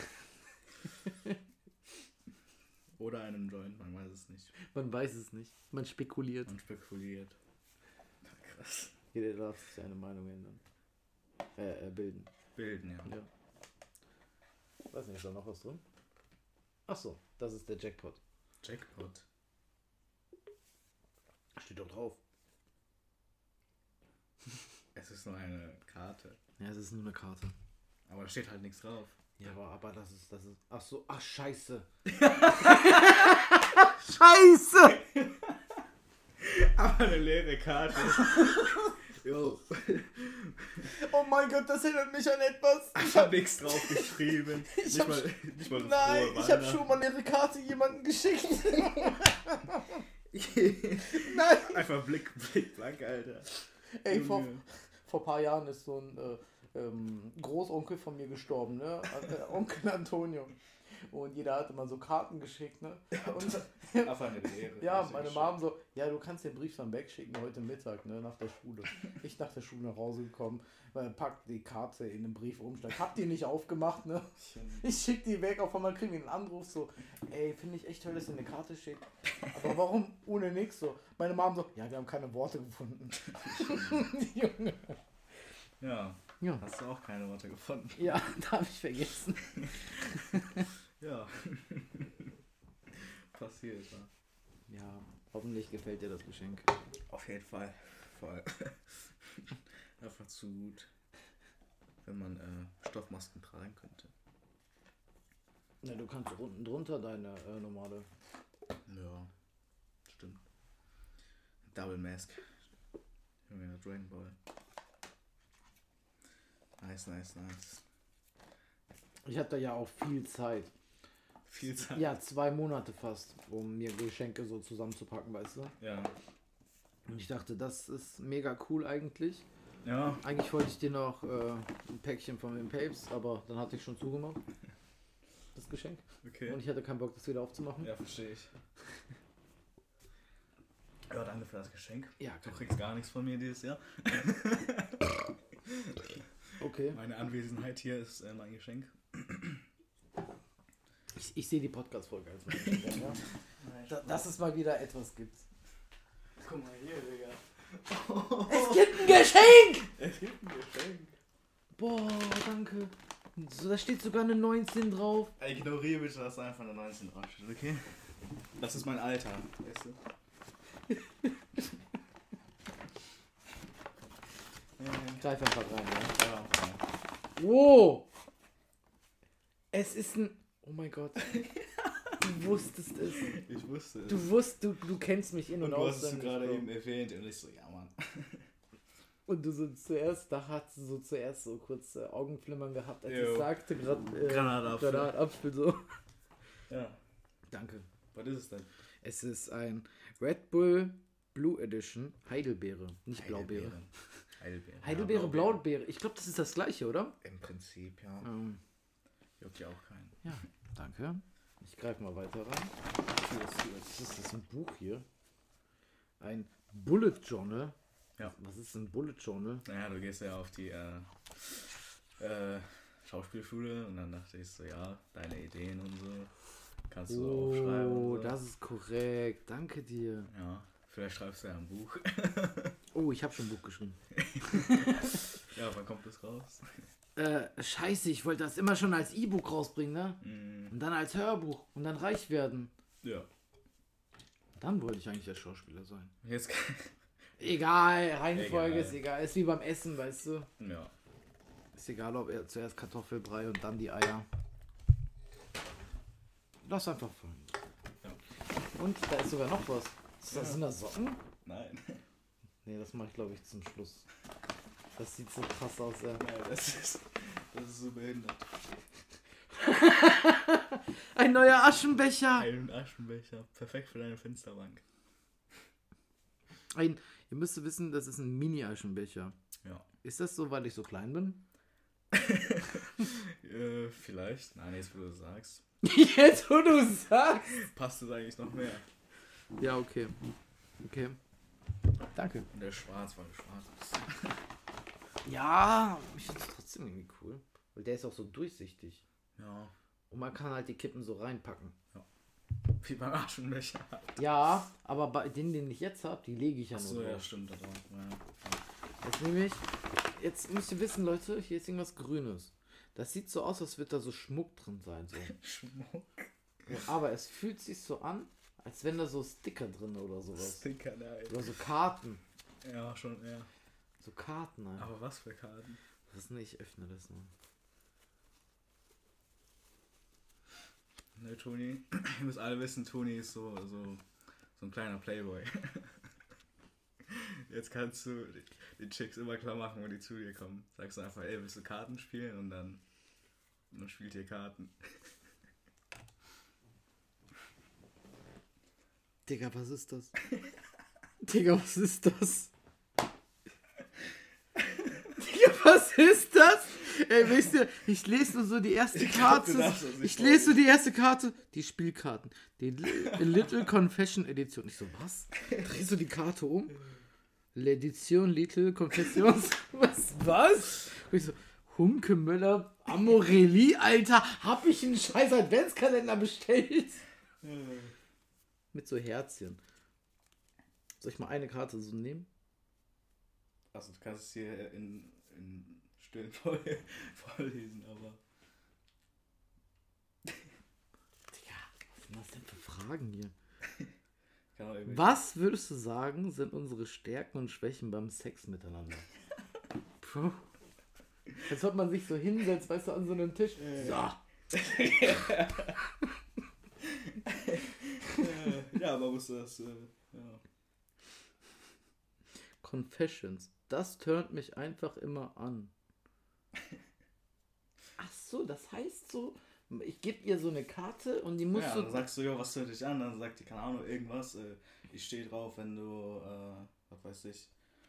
Oder einem Joint, man weiß es nicht. Man weiß es nicht. Man spekuliert. Man spekuliert. Na, krass. Jeder darf sich seine Meinung ändern. Äh, äh, bilden. Bilden, ja. Ja. Weiß nicht, ist da noch was drin? Ach so, das ist der Jackpot. Jackpot. Steht doch drauf. Es ist nur eine Karte. Ja, es ist nur eine Karte. Aber da steht halt nichts drauf. Ja, aber, aber das ist, das ist. Ach so, ach scheiße. Scheiße! Aber eine leere Karte. Jo. Oh mein Gott, das erinnert mich an etwas. Ich hab nichts drauf geschrieben. Ich nicht, hab, mal, nicht mal nein, frohe ich habe Weihnachten. schon mal eine Karte jemandem geschickt. Nein. Einfach Blick, Blick, blank, Alter. Ey, vor, Junge. vor ein paar Jahren ist so ein äh, ähm, Großonkel von mir gestorben, ne? Äh, Onkel Antonio. Und jeder hat immer so Karten geschickt, ne? Und, Einfach eine Lehre. ja, Das ist meine schön. Mom so, ja, du kannst den Brief dann wegschicken heute Mittag, ne, nach der Schule. Ich nach der Schule nach Hause gekommen, weil pack die Karte in den Briefumschlag. Hab die nicht aufgemacht, ne? Ich schick die weg, auf einmal kriegen wir einen Anruf so, ey, finde ich echt toll, dass ihr eine Karte schickt. Aber warum ohne nix so? Meine Mom so, ja, wir haben keine Worte gefunden. Junge. Ja. Ja. Hast du auch keine Worte gefunden? Ja, da habe ich vergessen. Ja. Passiert, ja. Ja, hoffentlich gefällt dir das Geschenk. Auf jeden Fall. Voll. Einfach zu gut, wenn man äh, Stoffmasken tragen könnte. Ja, du kannst unten drunter deine äh, normale. Ja, stimmt. Double Mask. Junge, Dragon Ball. Nice, nice, nice. Ich hatte ja auch viel Zeit. Viel Zeit. Ja, zwei Monate fast, um mir Geschenke so zusammenzupacken, weißt du? Ja. Und ich dachte, das ist mega cool eigentlich. Ja. Eigentlich wollte ich dir noch äh, ein Päckchen von den Papes, aber dann hatte ich schon zugemacht. Das Geschenk. Okay. Und ich hatte keinen Bock, das wieder aufzumachen. Ja, verstehe ich. Ja, danke für das Geschenk. Ja, Du kriegst gar nichts von mir dieses Jahr. okay. Meine Anwesenheit hier ist äh, mein Geschenk. Ich, ich sehe die Podcast-Folge als mein Geschenk, ja. Da, dass es mal wieder etwas gibt. Guck mal hier, Digga. Es gibt ein Geschenk! Es gibt ein Geschenk. Boah, danke. So, da steht sogar eine neunzehn drauf. Ignoriere bitte, dass da einfach eine neunzehn draufsteht, okay? Das ist mein Alter, weißt du? Greif einfach rein, ja. Ja, okay. Wow! Es ist ein Oh mein Gott. Du wusstest es. Ich wusste es. Du wusst, du, du kennst mich in- und, und du hast es auswendig. gerade Bro. eben erwähnt und ich so, ja Mann. Und du so zuerst, da hast du so zuerst so kurz äh, Augenflimmern gehabt, als Jo. ich sagte gerade äh, Granatapfel. Granatapfel so. Ja. Danke. Was ist es denn? Es ist ein Red Bull Blue Edition Heidelbeere, nicht Blaubeere. Heidelbeere. Heidelbeere, ja, Blaubeere. Ich glaube, das ist das gleiche, oder? Im Prinzip, ja. Ähm, Juckt ja auch keinen. ja, danke. Ich greife mal weiter rein. Das ist das ein Buch hier. Ein Bullet Journal. Ja. Was ist ein Bullet Journal? Naja, du gehst ja auf die äh, äh, Schauspielschule und dann dachte ich so, ja, deine Ideen und so kannst du Oh, aufschreiben. Und so. das ist korrekt. Danke dir. Ja, vielleicht schreibst du ja ein Buch. Oh, ich habe schon ein Buch geschrieben. Ja, wann kommt das raus? Äh, scheiße, ich wollte das immer schon als E-Book rausbringen, ne? Mm, Und dann als Hörbuch und dann reich werden. ja. Dann wollte ich eigentlich der Schauspieler sein. Jetzt Egal, Reihenfolge Egal. ist egal. Ist wie beim Essen, weißt du? ja. Ist egal, ob er zuerst Kartoffelbrei und dann die Eier. Lass einfach fallen. Ja. Und da ist sogar noch was. Ist das, Ja. Sind das Socken? Nein. Nee, das mache ich glaube ich zum Schluss. Das sieht so krass aus, ja. Nein, das ist, das ist so behindert. Ein neuer Aschenbecher! Ein Aschenbecher. Perfekt für deine Fensterbank. Ein, ihr müsst wissen, das ist ein Mini-Aschenbecher. Ja. Ist das so, weil ich so klein bin? äh, vielleicht. Nein, jetzt wo du es sagst. Jetzt, wo du sagst! Passt es eigentlich noch mehr. Ja, okay. Okay. Danke. Und der schwarz, weil du schwarz bist. Ja, ich finde es trotzdem irgendwie cool. Weil der ist auch so durchsichtig. Ja. Und man kann halt die Kippen so reinpacken. Wie beim Aschenbecher. Ja, aber bei denen, den ich jetzt habe, die lege ich ja Achso, nur ja, drauf. stimmt. Da drauf. Ja. Jetzt nehme ich. Jetzt müsst ihr wissen, Leute, hier ist irgendwas Grünes. Das sieht so aus, als würde da so Schmuck drin sein. So. Schmuck. Ja, aber es fühlt sich so an, als wenn da so Sticker drin oder sowas. Sticker, nein. Oder so Karten. Ja, schon, ja. So Karten einfach. Aber was für Karten? Was ist denn? Ich öffne das mal. Ne, Toni. Ihr müsst alle wissen, Toni ist so, so, so ein kleiner Playboy. Jetzt kannst du die, die Chicks immer klar machen, wenn die zu dir kommen. Sagst du einfach, ey, willst du Karten spielen? Und dann, und dann spielt ihr Karten. Digga, was ist das? Digga, was ist das? Digga, was ist das? Ey, wisst ihr, ich lese nur so die erste Ich glaub, du Karte. darfst das nicht Ich lese so vorlesen. die erste Karte. Die Spielkarten. Die Li- Little Confession Edition. Ich so, was? Drehst du die Karte um? L'Edition Little Confessions. Was? Was? Und ich so, Humke Möller Amorelli, Alter. Hab ich einen scheiß Adventskalender bestellt? Mit so Herzchen. Soll ich mal eine Karte so nehmen? Also du kannst es hier in, in Stillen voll, vorlesen, aber... Digga, was sind das denn für Fragen hier? Kann auch irgendwie- Was würdest du sagen, sind unsere Stärken und Schwächen beim Sex miteinander? Bro. Als ob man sich so hinsetzt, weißt du, an so einem Tisch. So. Ja, aber musst du das... Äh, ja. Confessions. Das turnt mich einfach immer an. Ach so, das heißt so, ich gebe ihr so eine Karte und die muss Ja, so... dann sagst du, ja, was hört dich an? Dann sagt die, keine Ahnung, irgendwas. Äh, ich stehe drauf, wenn du, äh, was weiß ich,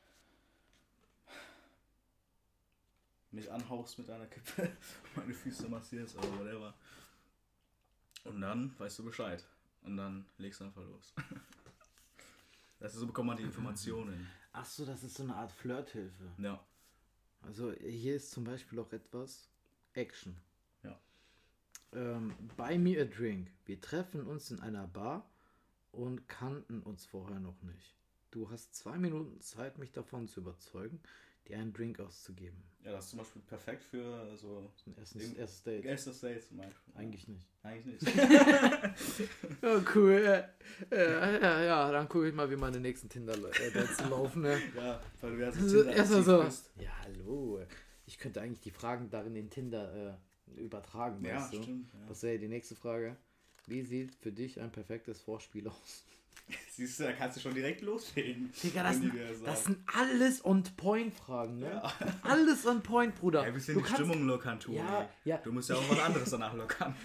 mich anhauchst mit einer Kippe, meine Füße massierst oder whatever. Und dann weißt du Bescheid. Und dann legst du einfach los. Das ist, so bekommt man die Informationen. Ach so, das ist so eine Art Flirthilfe. Ja. Also hier ist zum Beispiel auch etwas Action. Ja. Ähm, buy me a drink. Wir treffen uns in einer Bar und kannten uns vorher noch nicht. Du hast zwei Minuten Zeit, mich davon zu überzeugen, dir einen Drink auszugeben. Ja, das ist zum Beispiel perfekt für so Das ist ein erstes, Im- erstes Date. erstes Date zum Beispiel. Eigentlich nicht. Eigentlich nicht. Ja, cool. Ja, ja, ja, ja, dann gucke ich mal, wie meine nächsten Tinder-Dates laufen. Ne? Ja, weil du ja so Also, erstmal so. Tinder-aktiv bist. Ja, hallo. Ich könnte eigentlich die Fragen darin in Tinder äh, übertragen, Ja, weißt du? stimmt. Ja. Was wäre die nächste Frage? Wie sieht für dich ein perfektes Vorspiel aus? Siehst du, da kannst du schon direkt loslegen. Digga, das, wenn die sind, dir sagen. das sind alles On-Point-Fragen, ne? Ja. Alles On-Point, Bruder. Ja, ein bisschen Du die kannst- Stimmung lockern, Toni. Ja, ja. Du musst ja auch was anderes danach lockern.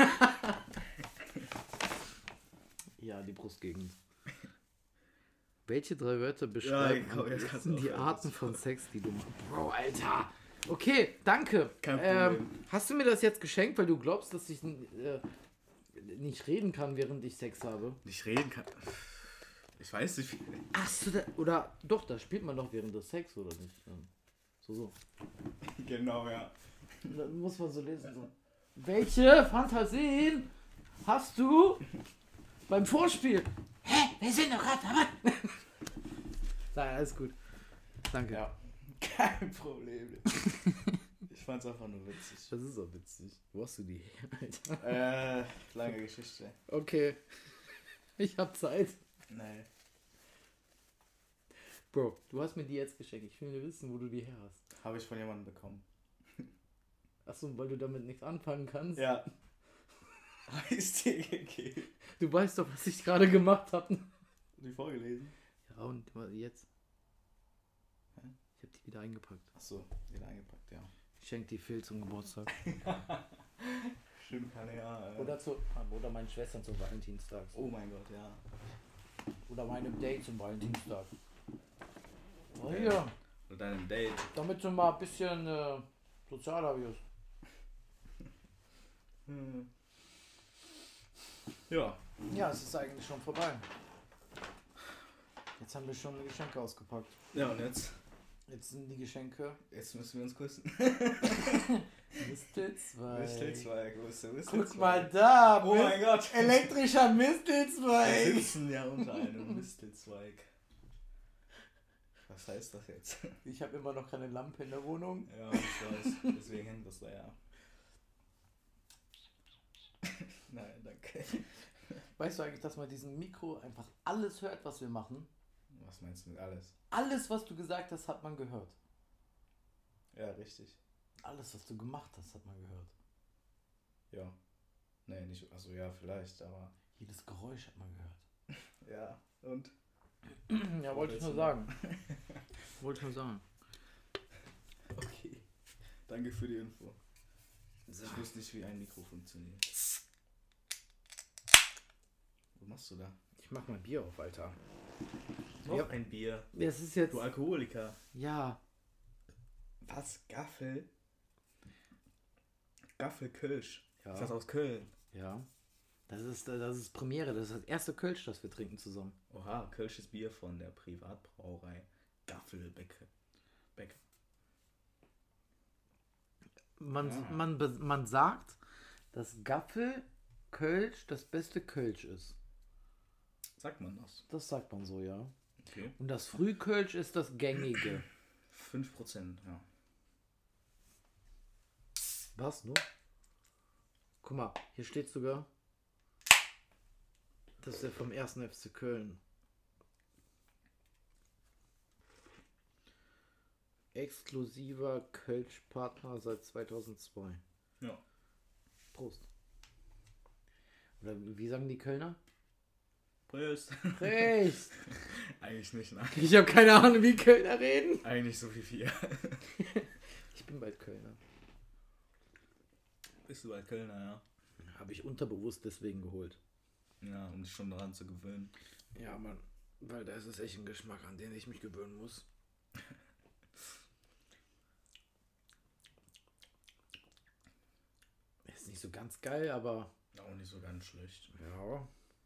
Ja, die Brustgegend. Welche drei Wörter beschreiben Ja, komm, jetzt am kannst du besten die aufhören. Arten von Sex, die du machst? Bro, Alter. Okay, danke. Kein Ähm, Problem. hast du mir das jetzt geschenkt, weil du glaubst, dass ich äh, nicht reden kann, während ich Sex habe? Nicht reden kann. Ich weiß nicht. wie- Ach so, da, oder doch, da spielt man doch während des Sex, oder nicht? Ähm, So, so. Genau, ja. Da muss man so lesen. So. Welche Fantasien hast du beim Vorspiel? Hä? Wir sind doch gerade dabei. Nein, alles gut. Danke. Ja. Kein Problem. Ich fand's einfach nur witzig. Das ist auch witzig. Wo hast du die her, Alter? Äh, lange Geschichte. Okay. Ich hab Zeit. Nee. Bro, du hast mir die jetzt geschenkt. Ich will nur wissen, wo du die her hast. Habe ich von jemandem bekommen. Achso, weil du damit nichts anfangen kannst? Ja. Habe ich dir gegeben. Du weißt doch, was ich gerade gemacht habe. Die vorgelesen? Ja, und jetzt? Hä? Ich hab die wieder eingepackt. Achso, wieder eingepackt, ja. Ich schenke die Phil zum Geburtstag. Stimmt, kann ja. Äh. Oder, zu, oder meinen Schwestern zum Valentinstag. Oh mein Gott, ja. Oder meinem Date zum Valentinstag. Oh ja, Oder deinem Date. damit du mal ein bisschen äh, sozialer wirst. Hm. Ja. Ja, es ist eigentlich schon vorbei. Jetzt haben wir schon die Geschenke ausgepackt. Ja, und jetzt? Jetzt sind die Geschenke. Jetzt müssen wir uns küssen. Mistelzweig. Mistelzweig, wo ist der Guck Mistelzweig? mal da. Oh Mis- mein Gott. Elektrischer Wir Mistelzweig. sitzen ja unter einem Mistelzweig. Was heißt das jetzt? Ich habe immer noch keine Lampe in der Wohnung. Ja, ich weiß. Deswegen hängt das da ja. Nein, danke. Weißt du eigentlich, dass man diesem Mikro einfach alles hört, was wir machen? Was meinst du mit alles? Alles, was du gesagt hast, hat man gehört. Ja, richtig. Alles, was du gemacht hast, hat man gehört. Ja. Nee, nicht. Also ja, vielleicht, aber. Jedes Geräusch hat man gehört. Ja, und? Ja, wollte ich nur sagen. Wollte ich nur sagen. Okay. Danke für die Info. So. Ich wusste nicht, wie ein Mikro funktioniert. Was machst du da? Ich mach mal Bier auf, Alter. Noch Ja. ein Bier. Es ist jetzt. Du Alkoholiker. Ja. Was? Gaffel? Gaffel Kölsch. Ja. Ist das aus Köln? Ja. Das ist, das ist Premiere. Das ist das erste Kölsch, das wir trinken zusammen. Oha, Kölsches Bier von der Privatbrauerei Gaffelbecke. Beck. Man, Ja. man, be- man sagt, dass Gaffel Kölsch das beste Kölsch ist. Sagt man das? Das sagt man so, ja. Okay. Und das Frühkölsch ist das gängige. fünf Prozent, ja. Was, nur? Guck mal, hier steht sogar, das ist der vom ersten F C Köln. Exklusiver Kölsch-Partner seit zweitausendzwei. Ja. Prost. Oder wie sagen die Kölner? Prost. Prost. Eigentlich nicht, ne? Ich habe keine Ahnung, wie Kölner reden. Eigentlich so wie wir. Ich bin bald Kölner. Bist du bald Kölner, ja? Habe ich unterbewusst deswegen geholt. Ja, um dich schon daran zu gewöhnen. Ja, Mann. Weil da ist es echt ein Geschmack, an den ich mich gewöhnen muss. Ist nicht so ganz geil, aber Auch nicht so ganz schlecht. ja,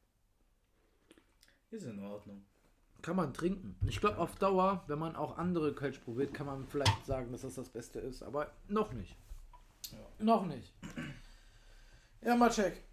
Ist in Ordnung. kann man trinken. Ich glaube, auf Dauer, wenn man auch andere Kölsch probiert, kann man vielleicht sagen, dass das das Beste ist, aber noch nicht. Ja. Noch nicht. Ja, Maciek.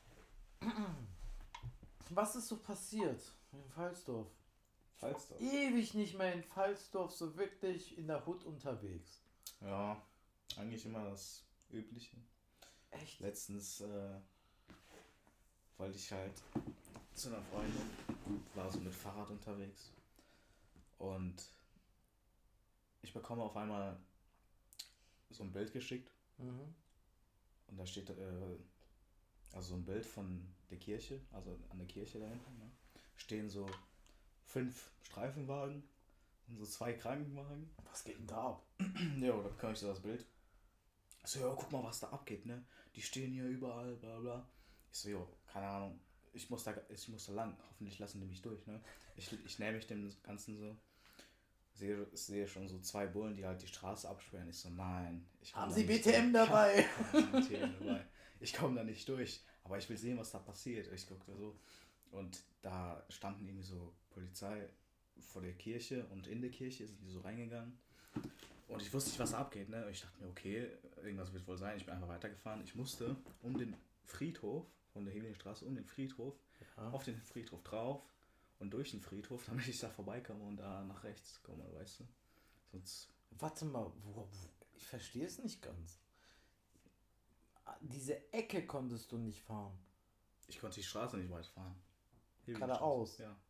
Was ist so passiert in Pfalzdorf? Falls doch. Ewig nicht mehr in Pfalzdorf, so wirklich in der Hut unterwegs. Ja, eigentlich immer das Übliche. Echt? Letztens äh, wollte ich halt zu einer Freundin, war so mit Fahrrad unterwegs und ich bekomme auf einmal so ein Bild geschickt Mhm. Und da steht, äh, also so ein Bild von der Kirche, also an der Kirche da hinten, ne? Stehen so fünf Streifenwagen und so zwei Krankenwagen. Was geht denn da ab? Ja, da bekam ich so das Bild. Ich so, ja, guck mal, was da abgeht, ne? Die stehen hier überall, bla bla. Ich so, jo, keine Ahnung, ich muss da, ich muss da lang, hoffentlich lassen die mich durch, ne? Ich, ich nähe mich dem Ganzen so. Sehe, sehe schon so zwei Bullen, die halt die Straße absperren. Ich so, nein. Ich Haben Sie B T M dabei? Ja, B T M dabei. Ich komme da nicht durch. Aber ich will sehen, was da passiert. Ich gucke da so. Und da standen irgendwie so Polizei vor der Kirche und in der Kirche sind die so reingegangen. Und ich wusste nicht, was da abgeht. Ne? Und ich dachte mir, okay, irgendwas wird wohl sein. Ich bin einfach weitergefahren. Ich musste um den Friedhof, von der Hemlingstraße um den Friedhof, ja. auf den Friedhof drauf. Und durch den Friedhof, damit ich da vorbeikomme und da nach rechts komme, weißt du? Sonst. Warte mal, wo, wo, ich verstehe es nicht ganz. Diese Ecke konntest du nicht fahren. Ich konnte die Straße nicht weit fahren. Geradeaus? Ja.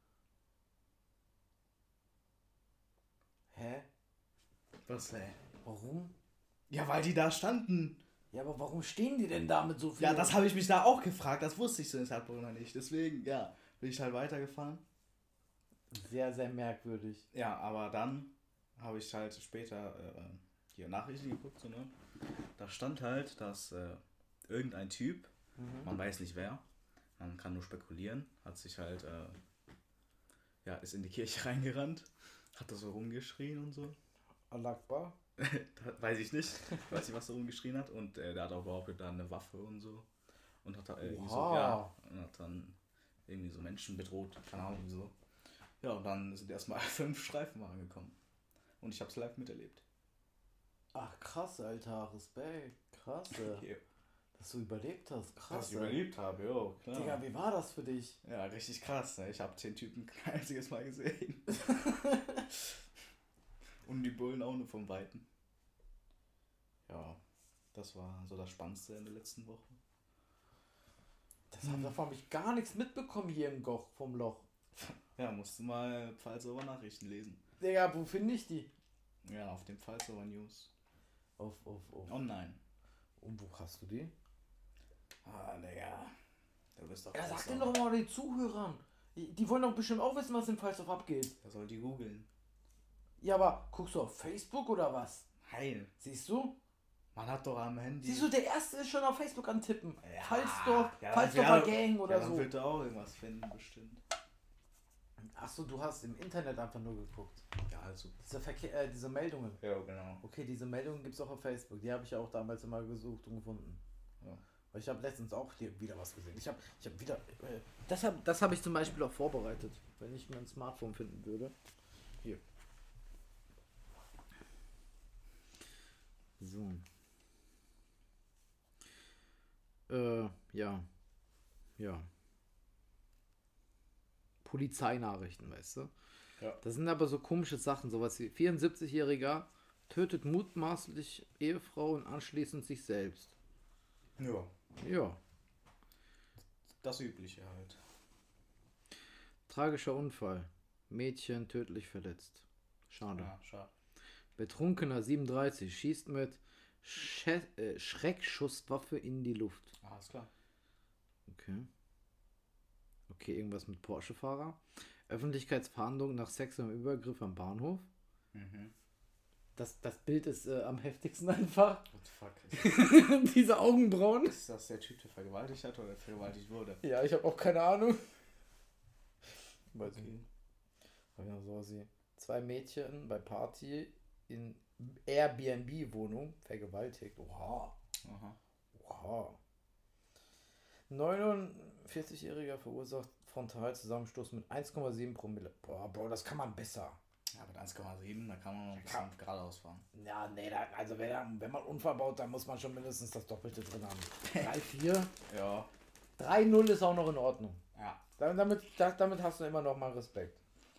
Hä? Was, hä? Warum? Ja, weil die da standen. Ja, aber warum stehen die denn da mit so viel? Ja, das habe ich mich da auch gefragt. Das wusste ich zu dem Zeitpunkt noch nicht. Deswegen, ja. Bin ich halt weitergefahren. Sehr, sehr merkwürdig. Ja, aber dann habe ich halt später äh, hier Nachrichten geguckt, so, ne? Da stand halt, dass äh, irgendein Typ, mhm. man weiß nicht wer, man kann nur spekulieren, hat sich halt, äh, ja, ist in die Kirche reingerannt, hat da so rumgeschrien und so. Allah Akbar? Weiß ich nicht. Ich weiß nicht, was er rumgeschrien hat. Und äh, der hat auch behauptet, da eine Waffe und so. Und hat da irgendwie so, ja, und hat dann irgendwie so Menschen bedroht, keine Ahnung wieso. Ja, und dann sind erstmal fünf Streifenwagen gekommen. Und ich hab's live miterlebt. Ach krass, Alter, Respekt, krass. Okay. Dass du überlebt hast, krass. Dass ich überlebt habe, jo, klar. Digga, wie war das für dich? Ja, richtig krass, ne? Ich habe zehn Typen kein einziges Mal gesehen. Und die Bullen auch nur vom Weiten. Ja, das war so das Spannendste in der letzten Woche. Das hm. Davon habe ich gar nichts mitbekommen hier im Goch vom Loch. Ja, musst du mal Pfalzerber Nachrichten lesen. Digga, wo finde ich die? Ja, auf dem Pfalzerber News. Auf, auf, auf. Online. Und wo hast du die? Ah, Digga. Du bist doch. Ja, sag denn doch mal den Zuhörern. Die, die wollen doch bestimmt auch wissen, was im Pfalzdorf abgeht. Da soll die googeln. Ja, aber guckst du auf Facebook oder was? Nein. Siehst du? Man hat doch am Handy. Siehst du, der erste ist schon auf Facebook antippen. Ja, Pfalzdorf, ja, Pfalzdorfer Gang oder ja, dann so. wird er auch irgendwas finden, bestimmt. Achso, du hast im Internet einfach nur geguckt. Ja, also. Diese, Verkehr, äh, diese Meldungen. Ja, genau. Okay, diese Meldungen gibt es auch auf Facebook. Die habe ich auch damals immer gesucht und gefunden. Ja. Weil ich habe letztens auch hier wieder was gesehen. Ich habe ich hab wieder... Äh, das habe das hab ich zum Beispiel auch vorbereitet. Wenn ich mein Smartphone finden würde. Hier. So. Äh, ja. Ja. Polizeinachrichten, weißt du? Ja. Das sind aber so komische Sachen, sowas wie vierundsiebzigjähriger tötet mutmaßlich Ehefrau und anschließend sich selbst. Ja. Ja. Das Übliche halt. Tragischer Unfall. Mädchen tödlich verletzt. Schade. Ja, schade. Betrunkener siebenunddreißig schießt mit Sch- äh, Schreckschusswaffe in die Luft. Ah, ist klar. Okay. Okay, irgendwas mit Porsche-Fahrer. Öffentlichkeitsfahndung nach sexuellem Übergriff am Bahnhof. Mhm. Das, das Bild ist äh, am heftigsten einfach. What the fuck? Diese Augenbrauen. Ist das der Typ, der vergewaltigt hat oder vergewaltigt wurde? Ja, ich habe auch keine Ahnung. Weiß Okay. nicht. Ja, so sie. Zwei Mädchen bei Party in Airbnb-Wohnung vergewaltigt. Oha. Aha. Oha. neunundvierzigjähriger verursacht Frontalzusammenstoß mit eins Komma sieben Promille. Boah, Bro, das kann man besser. Ja, mit eins Komma sieben, da kann man noch ein bisschen geradeaus fahren. Ja, nee, da, also wenn, wenn man Unfall baut, dann muss man schon mindestens das Doppelte drin haben. drei vier. Ja. drei null ist auch noch in Ordnung. Ja. Damit, damit hast du immer noch mal Respekt.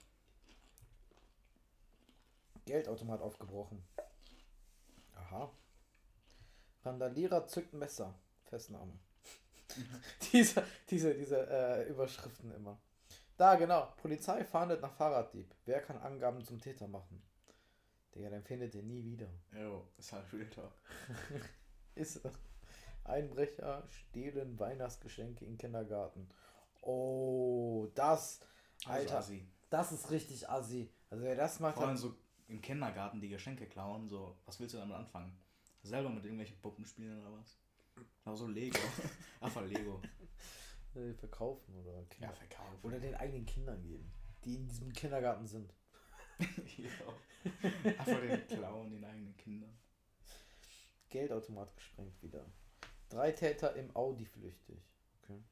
Geldautomat aufgebrochen. Aha. Randalierer zückt Messer. Festnahme. diese diese, diese äh, Überschriften immer. Da, genau. Polizei fahndet nach Fahrraddieb. Wer kann Angaben zum Täter machen? Digga, den findet ihr nie wieder. Jo, ist halt Real Talk. Ist Einbrecher stehlen Weihnachtsgeschenke im Kindergarten. Oh, das, Alter, Also assi. das ist richtig assi. Also wer das macht, Vor allem hat, so im Kindergarten die Geschenke klauen, so, was willst du damit anfangen? Selber mit irgendwelchen Puppen spielen oder was? Aber so Lego. Einfach Lego. äh, verkaufen oder Kinder. Ja, verkaufen. Oder den eigenen Kindern geben, die in diesem Kindergarten sind. Ja. Einfach den klauen, den eigenen Kindern. Geldautomat gesprengt wieder. Drei Täter im Audi flüchtig. Okay.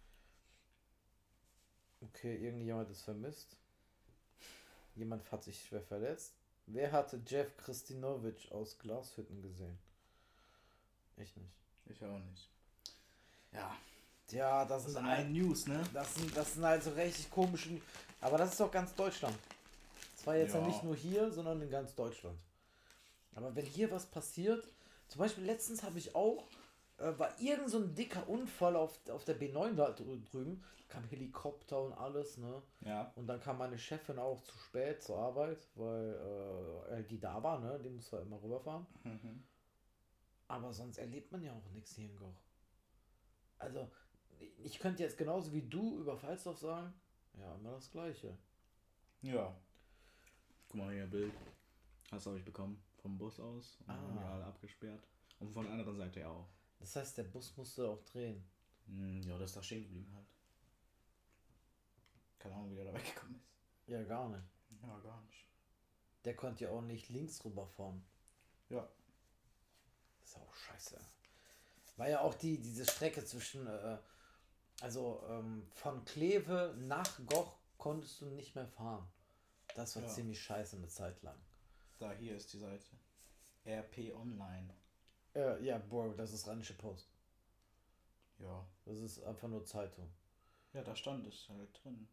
Okay, irgendjemand ist vermisst. Jemand hat sich schwer verletzt. Wer hatte Jeff Kristinowitsch aus Glashütten gesehen? Ich nicht. Ich auch nicht. Ja. Ja, das, Das sind sind ein, ein News, ne? das sind das sind also richtig komische. Aber das ist doch ganz Deutschland. Zwar jetzt ja. Ja. nicht nur hier, sondern in ganz Deutschland. Aber wenn hier was passiert, zum Beispiel letztens habe ich auch, äh, war irgend so ein dicker Unfall auf, auf der B neun da drü- drüben, kam Helikopter und alles, ne? Ja. Und dann kam meine Chefin auch zu spät zur Arbeit, weil äh, die da war, ne? Die muss zwar immer rüberfahren. Mhm. Aber sonst erlebt man ja auch nichts hier in Goch. Also, ich könnte jetzt genauso wie du über Falsdorf sagen, ja, immer das Gleiche. Ja. Guck mal hier ein Bild. Das habe ich bekommen. Vom Bus aus. Und Ah. dann haben wir alle abgesperrt. Und von der anderen Seite ja auch. Das heißt, der Bus musste auch drehen. Hm, ja, das ist da stehen geblieben halt. Keine Ahnung, wie der da weggekommen ist. Ja, gar nicht. Ja, gar nicht. Der konnte ja auch nicht links rüberfahren. Ja. Das ist auch scheiße. War ja auch die, diese Strecke zwischen, äh, also ähm, von Kleve nach Goch konntest du nicht mehr fahren. Das war Ja. ziemlich scheiße eine Zeit lang. Da, hier ist die Seite. R P Online. Äh, ja, Bro, das ist Rheinische Post. Ja. Das ist einfach nur Zeitung. Ja, da stand es halt drin.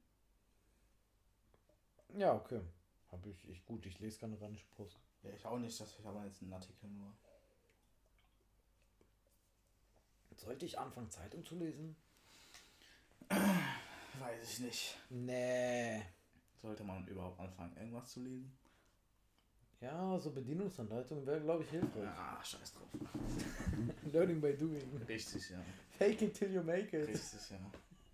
Ja, okay. Hab ich, ich gut, ich lese keine Rheinische Post. Ja, ich auch nicht, das ich habe jetzt einen Artikel nur. Sollte ich anfangen, Zeitung zu lesen? Weiß ich nicht. Nee. Sollte man überhaupt anfangen, irgendwas zu lesen? Ja, so Bedienungsanleitungen wäre, glaube ich, hilfreich. Ah, scheiß drauf. Learning by doing. Richtig, ja. Fake it till you make it. Richtig, ja.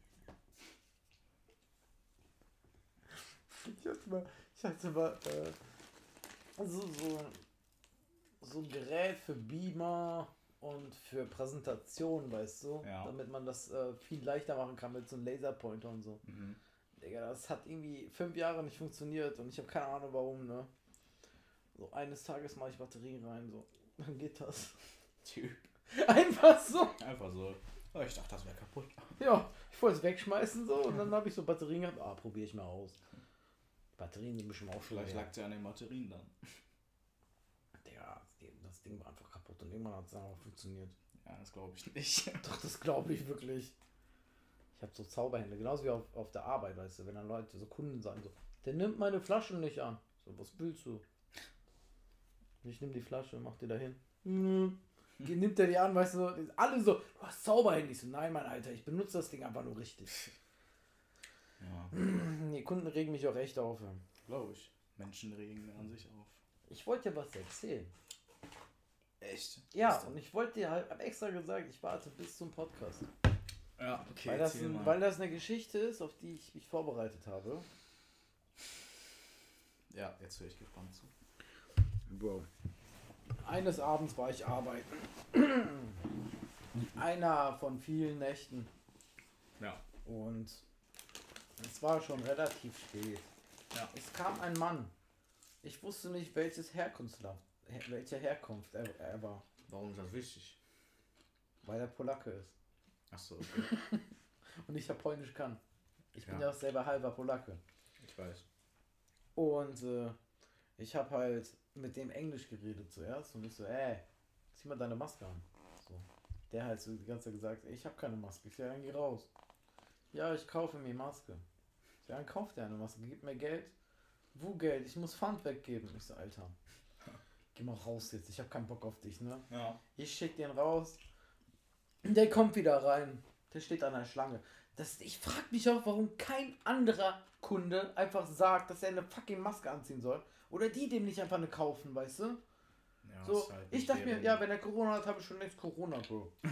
Ich hatte mal, ich hatte mal äh, so, so, so ein Gerät für Beamer und für Präsentation, weißt du? Ja. Damit man das äh, viel leichter machen kann mit so einem Laserpointer und so. Mhm. Digga, das hat irgendwie fünf Jahre nicht funktioniert und ich habe keine Ahnung warum, ne? So eines Tages mache ich Batterien rein, so. Dann geht das. Typ. Einfach so. Einfach so. Oh, ich dachte, das wäre kaputt. Ja, ich wollte es wegschmeißen so und dann habe ich so Batterien gehabt. Ah, probiere ich mal aus. Batterien sind bestimmt auch Vielleicht schlecht. lag es ja an den Batterien dann. Digga, das Ding war einfach kaputt und irgendwann hat es dann auch funktioniert. Ja, das glaube ich nicht. Doch, das glaube ich wirklich. Ich habe so Zauberhände, genauso wie auf, auf der Arbeit, weißt du, wenn dann Leute, so Kunden sagen so, der nimmt meine Flaschen nicht an. So, was willst du? Ich nehme die Flasche, mach die da hin. Mhm. Nimmt er die an, weißt du, alle so, du hast Zauberhände. Ich so, nein, mein Alter, ich benutze das Ding einfach nur richtig. Ja, Die Kunden regen mich auch echt auf. glaube ich. Menschen regen an sich auf. Ich wollte dir was erzählen. Echt? Ja, Was denn? und ich wollte dir halt, hab extra gesagt, ich warte bis zum Podcast. Ja, okay, Weil das, erzähl ein, mal. weil das eine Geschichte ist, auf die ich mich vorbereitet habe. Ja, jetzt höre ich gespannt zu. Bro. Eines Abends war ich arbeiten. Einer von vielen Nächten. Ja. Und es war schon relativ spät. Ja. Es kam ein Mann. Ich wusste nicht, welches Herkunftsland, her- welche Herkunft er, er war, Warum ist das wichtig? weil er Polacke ist. Achso, okay. Und ich ja Polnisch kann. Ich bin Ja. ja auch selber halber Polacke. Ich weiß. Und äh, ich habe halt mit dem Englisch geredet zuerst und ich so, ey, zieh mal deine Maske an. So. Der halt so die ganze Zeit gesagt, ich habe keine Maske, ich so, ja, dann geh raus. Ja, ich kaufe mir Maske. Ich so, ja, dann kauf dir eine Maske, gib mir Geld. Wo Geld? Ich muss Pfand weggeben. Ich so, Alter, geh mal raus jetzt, ich habe keinen Bock auf dich, ne? Ja. Ich schick den raus. Der kommt wieder rein. Der steht an der Schlange. Das, ich frag mich auch, warum kein anderer Kunde einfach sagt, dass er eine fucking Maske anziehen soll. Oder die dem nicht einfach eine kaufen, weißt du? Ja, So, ist halt ich nicht dachte mir, deren- ja, wenn er Corona hat, habe ich schon längst Corona, Bro.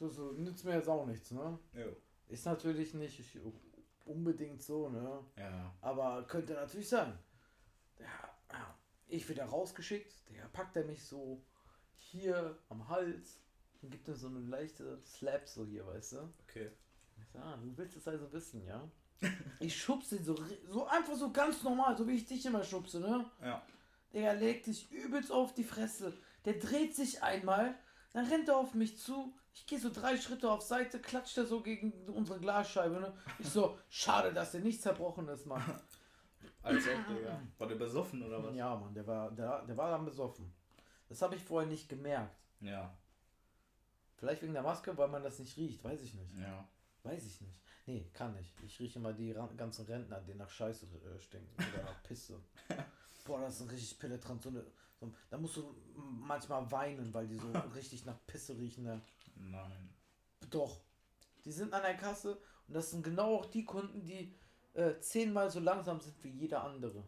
Das so, nützt mir jetzt auch nichts, ne? Jo. Ist natürlich nicht unbedingt so, ne? Ja. Aber könnte natürlich sein. Ja, ja. Ich wieder rausgeschickt, der packt er mich so hier am Hals und gibt mir so eine leichte Slap so hier, weißt du? Okay. Ich sag, ah, du willst es also wissen, ja? Ich schubse ihn so, so einfach so ganz normal, so wie ich dich immer schubse, ne? Ja. Der legt sich übelst auf die Fresse. Der dreht sich einmal, dann rennt er auf mich zu. Ich gehe so drei Schritte auf Seite, klatscht er so gegen unsere Glasscheibe, ne? Ich so, schade, dass der nicht zerbrochen ist, Mann. Als ob, Digga. War der besoffen oder was? Ja, Mann, der war, der, der war dann besoffen. Das habe ich vorher nicht gemerkt. Ja. Vielleicht wegen der Maske, weil man das nicht riecht, weiß ich nicht. Ja. Weiß ich nicht. Nee, kann nicht. Ich rieche immer die Ra- ganzen Rentner, die nach Scheiße äh, stinken oder nach Pisse. Boah, das ist richtig penetrant. So eine, so, da musst du manchmal weinen, weil die so richtig nach Pisse riechen. Ne? Nein. Doch. Die sind an der Kasse und das sind genau auch die Kunden, die äh, zehnmal so langsam sind wie jeder andere.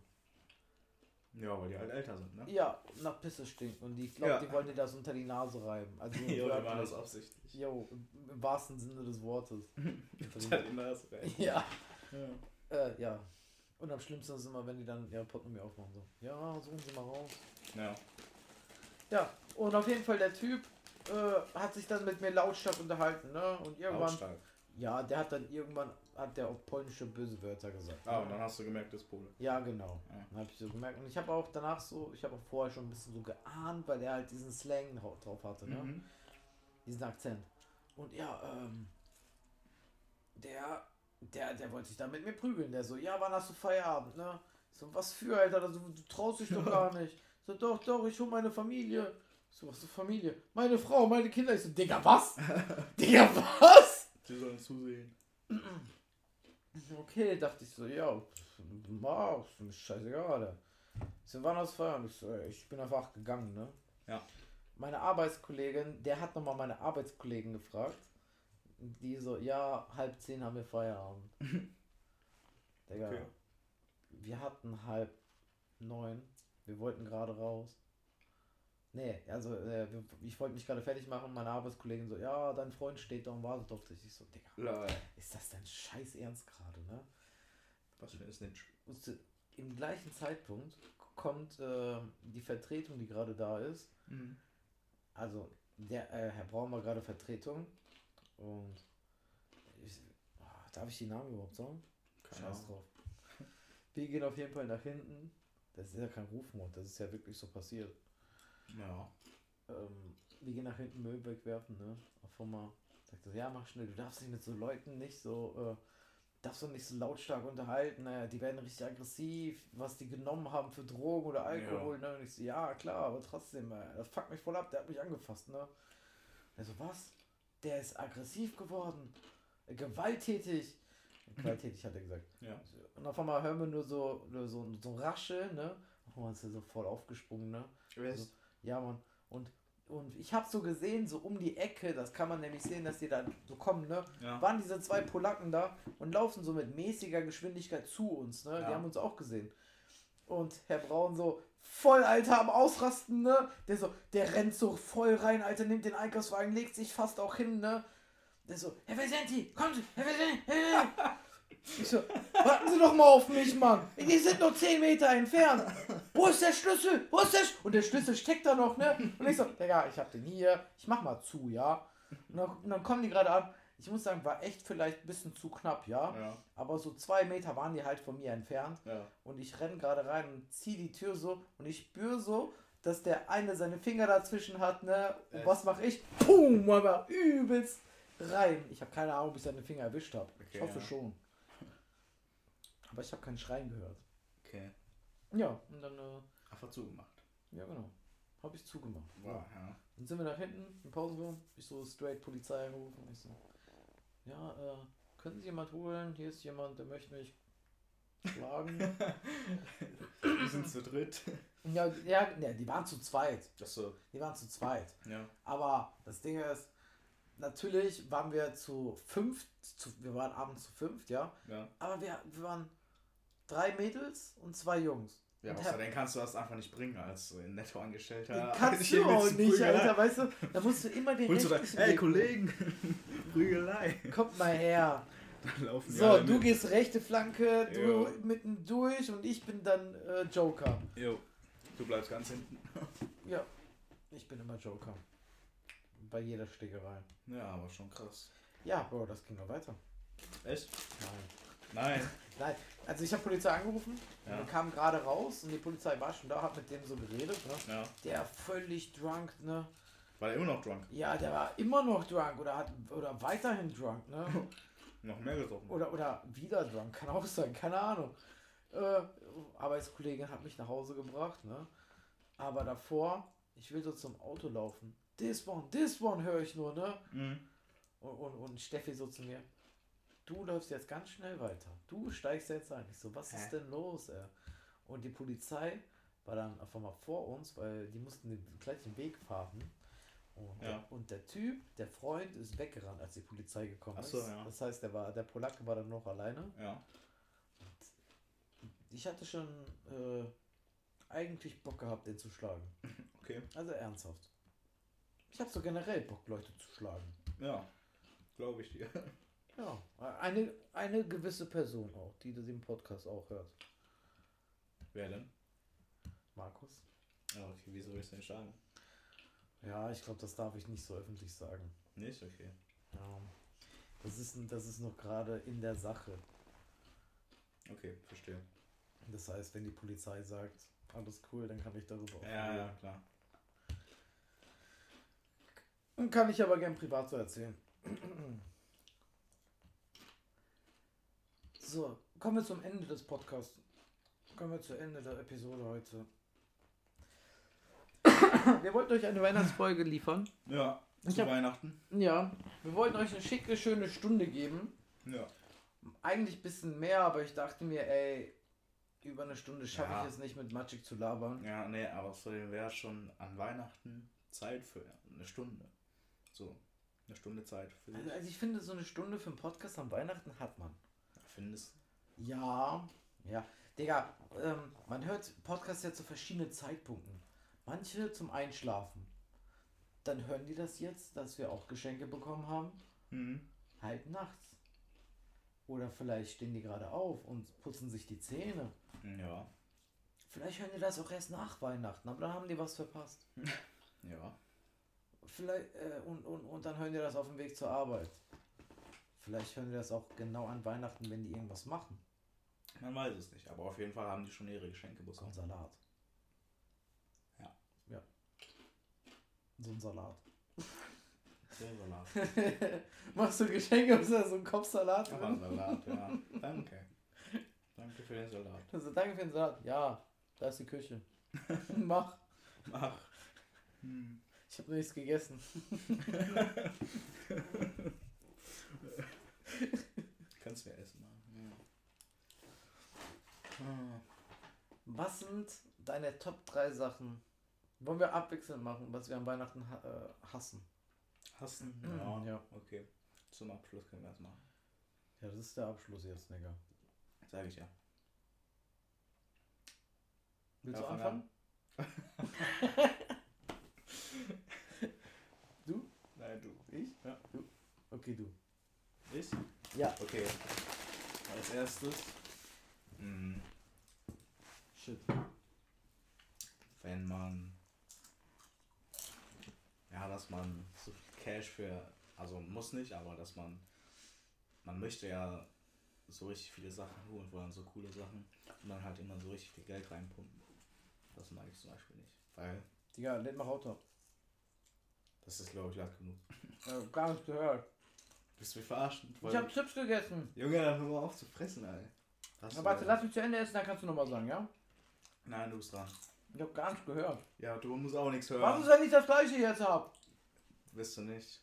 Ja, weil die halt älter sind, ne? Ja, nach Pisse stinken. Und ich glaube, Ja. die wollen dir das unter die Nase reiben. Also Jo, die wörtlich. waren das absichtlich. Jo, im wahrsten Sinne des Wortes. Unter die Nase rein. Ja. Ja. Äh, ja. Und am schlimmsten ist immer, wenn die dann ihre Portemonnaie aufmachen. So, ja, suchen Sie mal raus. Ja. Ja, und auf jeden Fall der Typ äh, hat sich dann mit mir lautstark unterhalten, ne? Und irgendwann. Lautstark. Ja, der hat dann irgendwann, hat der auch polnische böse Wörter gesagt. Ah, ne? und dann hast du gemerkt, das ist Pole. Ja, genau. Ja. Dann habe ich so gemerkt. Und ich habe auch danach so, ich habe auch vorher schon ein bisschen so geahnt, weil er halt diesen Slang drau- drauf hatte, ne? Mhm. Diesen Akzent. Und ja, ähm, der, der, der wollte sich dann mit mir prügeln. Der so, ja, wann hast du Feierabend, ne? Ich so, was für, Alter, du, du traust dich doch gar nicht. Ich so, doch, doch, ich hol meine Familie. Ich so, was für Familie? Meine Frau, meine Kinder. Ich so, Digga, was? Digga, was? Die sollen zusehen. Okay, dachte ich so, ja, wow, ist mir scheißegal. Ich so, wann hast du Feierabend? Ich so, ey, ich bin einfach gegangen, ne? Ja. Meine Arbeitskollegin, der hat nochmal meine Arbeitskollegen gefragt. Die so, ja, halb zehn haben wir Feierabend. Digga, Okay. wir hatten halb neun. Wir wollten gerade raus. Nee, also äh, wir- ich wollte mich gerade fertig machen. Meine Arbeitskollegin so, ja, dein Freund steht da und wartet auf dich. Ich so, Digga, Lol. ist das dein Scheiß Ernst gerade, ne? Was für ein Snitch. Und zu- im gleichen Zeitpunkt kommt äh, die Vertretung, die gerade da ist. Mhm. Also, der äh, Herr Braun war gerade Vertretung. Und ich, oh, darf ich die Namen überhaupt sagen? Keine Scheiß Ahnung. drauf. Wir gehen auf jeden Fall nach hinten. Das ist ja kein Rufmord, das ist ja wirklich so passiert. Ja. Ähm, wir gehen nach hinten Müll wegwerfen, ne? Auf einmal sagt er, ja, mach schnell, du darfst dich mit so Leuten nicht so, äh, darfst du nicht so lautstark unterhalten, ne? Die werden richtig aggressiv, was die genommen haben für Drogen oder Alkohol, ne? Und ich so, ja, klar, aber trotzdem, äh, das fuckt mich voll ab, der hat mich angefasst, ne? Er so, was? Der ist aggressiv geworden, äh, gewalttätig. Gewalttätig, hat er gesagt. Ja. Und auf einmal hören wir nur so, nur so, so ein Rascheln, ne? Auf einmal ist er so voll aufgesprungen, ne? Weißt, Ja, Mann. Und, und ich habe so gesehen, so um die Ecke, das kann man nämlich sehen, dass die da so kommen, ne? ja. Waren diese zwei Polacken da und laufen so mit mäßiger Geschwindigkeit zu uns, ne? Ja. Die haben uns auch gesehen. Und Herr Braun so voll, Alter, am Ausrasten, ne? Der so, der rennt so voll rein, Alter, nimmt den Einkaufswagen, legt sich fast auch hin, ne? Der so, Herr Vesenti, kommen Sie, Herr Vesenti, Herr Vesenti. Ich so, warten Sie doch mal auf mich, Mann. Die sind nur zehn Meter entfernt. Wo ist der Schlüssel? Wo ist der Sch Und der Schlüssel steckt da noch, ne? Und ich so, Digga, ich hab den hier. Ich mach mal zu, ja? Und dann, und dann kommen die gerade an. Ich muss sagen, war echt vielleicht ein bisschen zu knapp, ja? Ja. Aber so zwei Meter waren die halt von mir entfernt. Ja. Und ich renn gerade rein und zieh die Tür so. Und ich spür so, dass der eine seine Finger dazwischen hat, ne? Und Echt? was mache ich? Pum, aber übelst rein. Ich habe keine Ahnung, ob ich seine Finger erwischt habe. Okay, ich hoffe ja. schon. Aber ich habe keinen Schreien gehört. Okay. Ja, und dann, äh, Einfach zugemacht. ja genau, habe ich zugemacht. Wow, ja. Dann sind wir nach hinten im Pausenraum. Ich so straight Polizei angerufen. Ich so, ja, äh, können Sie jemand holen? Hier ist jemand, der möchte mich schlagen. Wir sind zu dritt. ja, ja, ne, die waren zu zweit. Das so. Die waren zu zweit. Ja. Aber das Ding ist, natürlich waren wir zu fünft, zu, wir waren abends zu fünft, ja. Ja. Aber wir, wir waren drei Mädels und zwei Jungs. Ja, Und außerdem kannst du das einfach nicht bringen als so ein Nettoangestellter. Kannst Hier du auch willst nicht, Prügelei. Alter, weißt du? Da musst du immer den Holst du da, rechtlichen hey Weg Kollegen, Prügelei. nehmen. Kommt mal her. Dann laufen die So, alle du mit. gehst rechte Flanke, du Jo. mitten durch und ich bin dann äh, Joker. Jo, du bleibst ganz hinten. Ja, ich bin immer Joker. Bei jeder Schlägerei. Ja, aber schon krass. Ja, Bro, das ging noch weiter. Echt? Nein. Nein. Nein, also ich habe Polizei angerufen, Ja. wir kamen gerade raus und die Polizei war schon da, hat mit dem so geredet, ne? Ja. Der völlig drunk, ne? War der immer noch drunk? Ja, der war immer noch drunk oder hat oder weiterhin drunk, ne? Noch mehr getrunken? Oder oder wieder drunk, kann auch sein, keine Ahnung. Äh, Arbeitskollegin hat mich nach Hause gebracht, ne? Aber davor, ich will so zum Auto laufen. This one, this one höre ich nur, ne? Mhm. Und, und, und Steffi so zu mir, du läufst jetzt ganz schnell weiter. Du steigst jetzt ein. Ich so, was Hä? ist denn los, ey? Und die Polizei war dann auf einmal vor uns, weil die mussten den gleichen Weg fahren. Und, Ja. der, und der Typ, der Freund, ist weggerannt, als die Polizei gekommen Ach so, ist. ja. Das heißt, der, war, der Polacke war dann noch alleine. Ja. Ich hatte schon äh, eigentlich Bock gehabt, den zu schlagen. Okay. Also ernsthaft. Ich habe so generell Bock, Leute zu schlagen. Ja. Glaube ich dir. Ja, eine, eine gewisse Person auch, die den Podcast auch hört. Wer denn? Markus? Ja, okay. Wieso willst du denn schlagen? Ja, ich glaube, das darf ich nicht so öffentlich sagen. Nicht? Okay. Ja, das ist, das ist noch gerade in der Sache. Okay, verstehe. Das heißt, wenn die Polizei sagt, alles cool, dann kann ich darüber auch Ja, reden. ja, klar. Dann kann ich aber gern privat so erzählen. So, kommen wir zum Ende des Podcasts. Kommen wir zu Ende der Episode heute. Wir wollten euch eine Weihnachtsfolge liefern. Ja, Ich zu hab- Weihnachten. Ja, wir wollten euch eine schicke, schöne Stunde geben. Ja. Eigentlich ein bisschen mehr, aber ich dachte mir, ey, über eine Stunde schaffe Ja. ich es nicht mit Magic zu labern. Ja, nee, aber es wäre schon an Weihnachten Zeit für eine Stunde. So, eine Stunde Zeit für Also, dich. also ich finde, so eine Stunde für einen Podcast am Weihnachten hat man. Findest Ja, ja. Digga, ähm, man hört Podcasts ja zu verschiedenen Zeitpunkten. Manche zum Einschlafen. Dann hören die das jetzt, dass wir auch Geschenke bekommen haben, mhm. halt nachts. Oder vielleicht stehen die gerade auf und putzen sich die Zähne. Ja. Vielleicht hören die das auch erst nach Weihnachten, aber dann haben die was verpasst. Ja. Vielleicht, äh, und, und, und dann hören die das auf dem Weg zur Arbeit. Vielleicht hören die das auch genau an Weihnachten, wenn die irgendwas machen. Man weiß es nicht, aber auf jeden Fall haben die schon ihre Geschenke So ein bekommen. Salat. Ja. Ja. So ein Salat. Der Salat. Machst du Geschenke oder so ein Kopfsalat? Aber ein Salat, ja. Danke. Danke für den Salat. Also, danke für den Salat. Ja, da ist die Küche. Mach. Ach. Hm. Ich habe nichts gegessen. Kannst du ja essen machen. Ja. Ah. Was sind deine Top drei Sachen? Wollen wir abwechselnd machen, was wir an Weihnachten ha äh, hassen? Hassen? Mhm, Ja. ja. Okay. Zum Abschluss können wir das machen. Ja, das ist der Abschluss jetzt, Digga. Sag ich ja. Willst Ja, du fang anfangen? Du? Nein, du. Ich? Ja. Du. Okay, du. Ich? Ja. Okay. Als erstes. Mh, Shit. wenn man. Ja, dass man so viel Cash für. Also muss nicht, aber dass man. Man möchte ja so richtig viele Sachen holen, vor allem so coole Sachen. Und dann halt immer so richtig viel Geld reinpumpen. Das mag ich zum Beispiel nicht. Weil Digga, lädt mal Auto. das ist, glaube ich, laut genug. Ja, gar nicht gehört. Bist du mich verarschen? Ich hab Chips gegessen. Junge, dann hör mal auf zu fressen, Alter. Hast Na, du- warte, lass mich zu Ende essen, dann kannst du nochmal sagen, ja? Nein, du bist dran. Ich hab gar nicht gehört. Ja, du musst auch nichts hören. Was ist, wenn ich das gleiche jetzt hab? Wirst du nicht.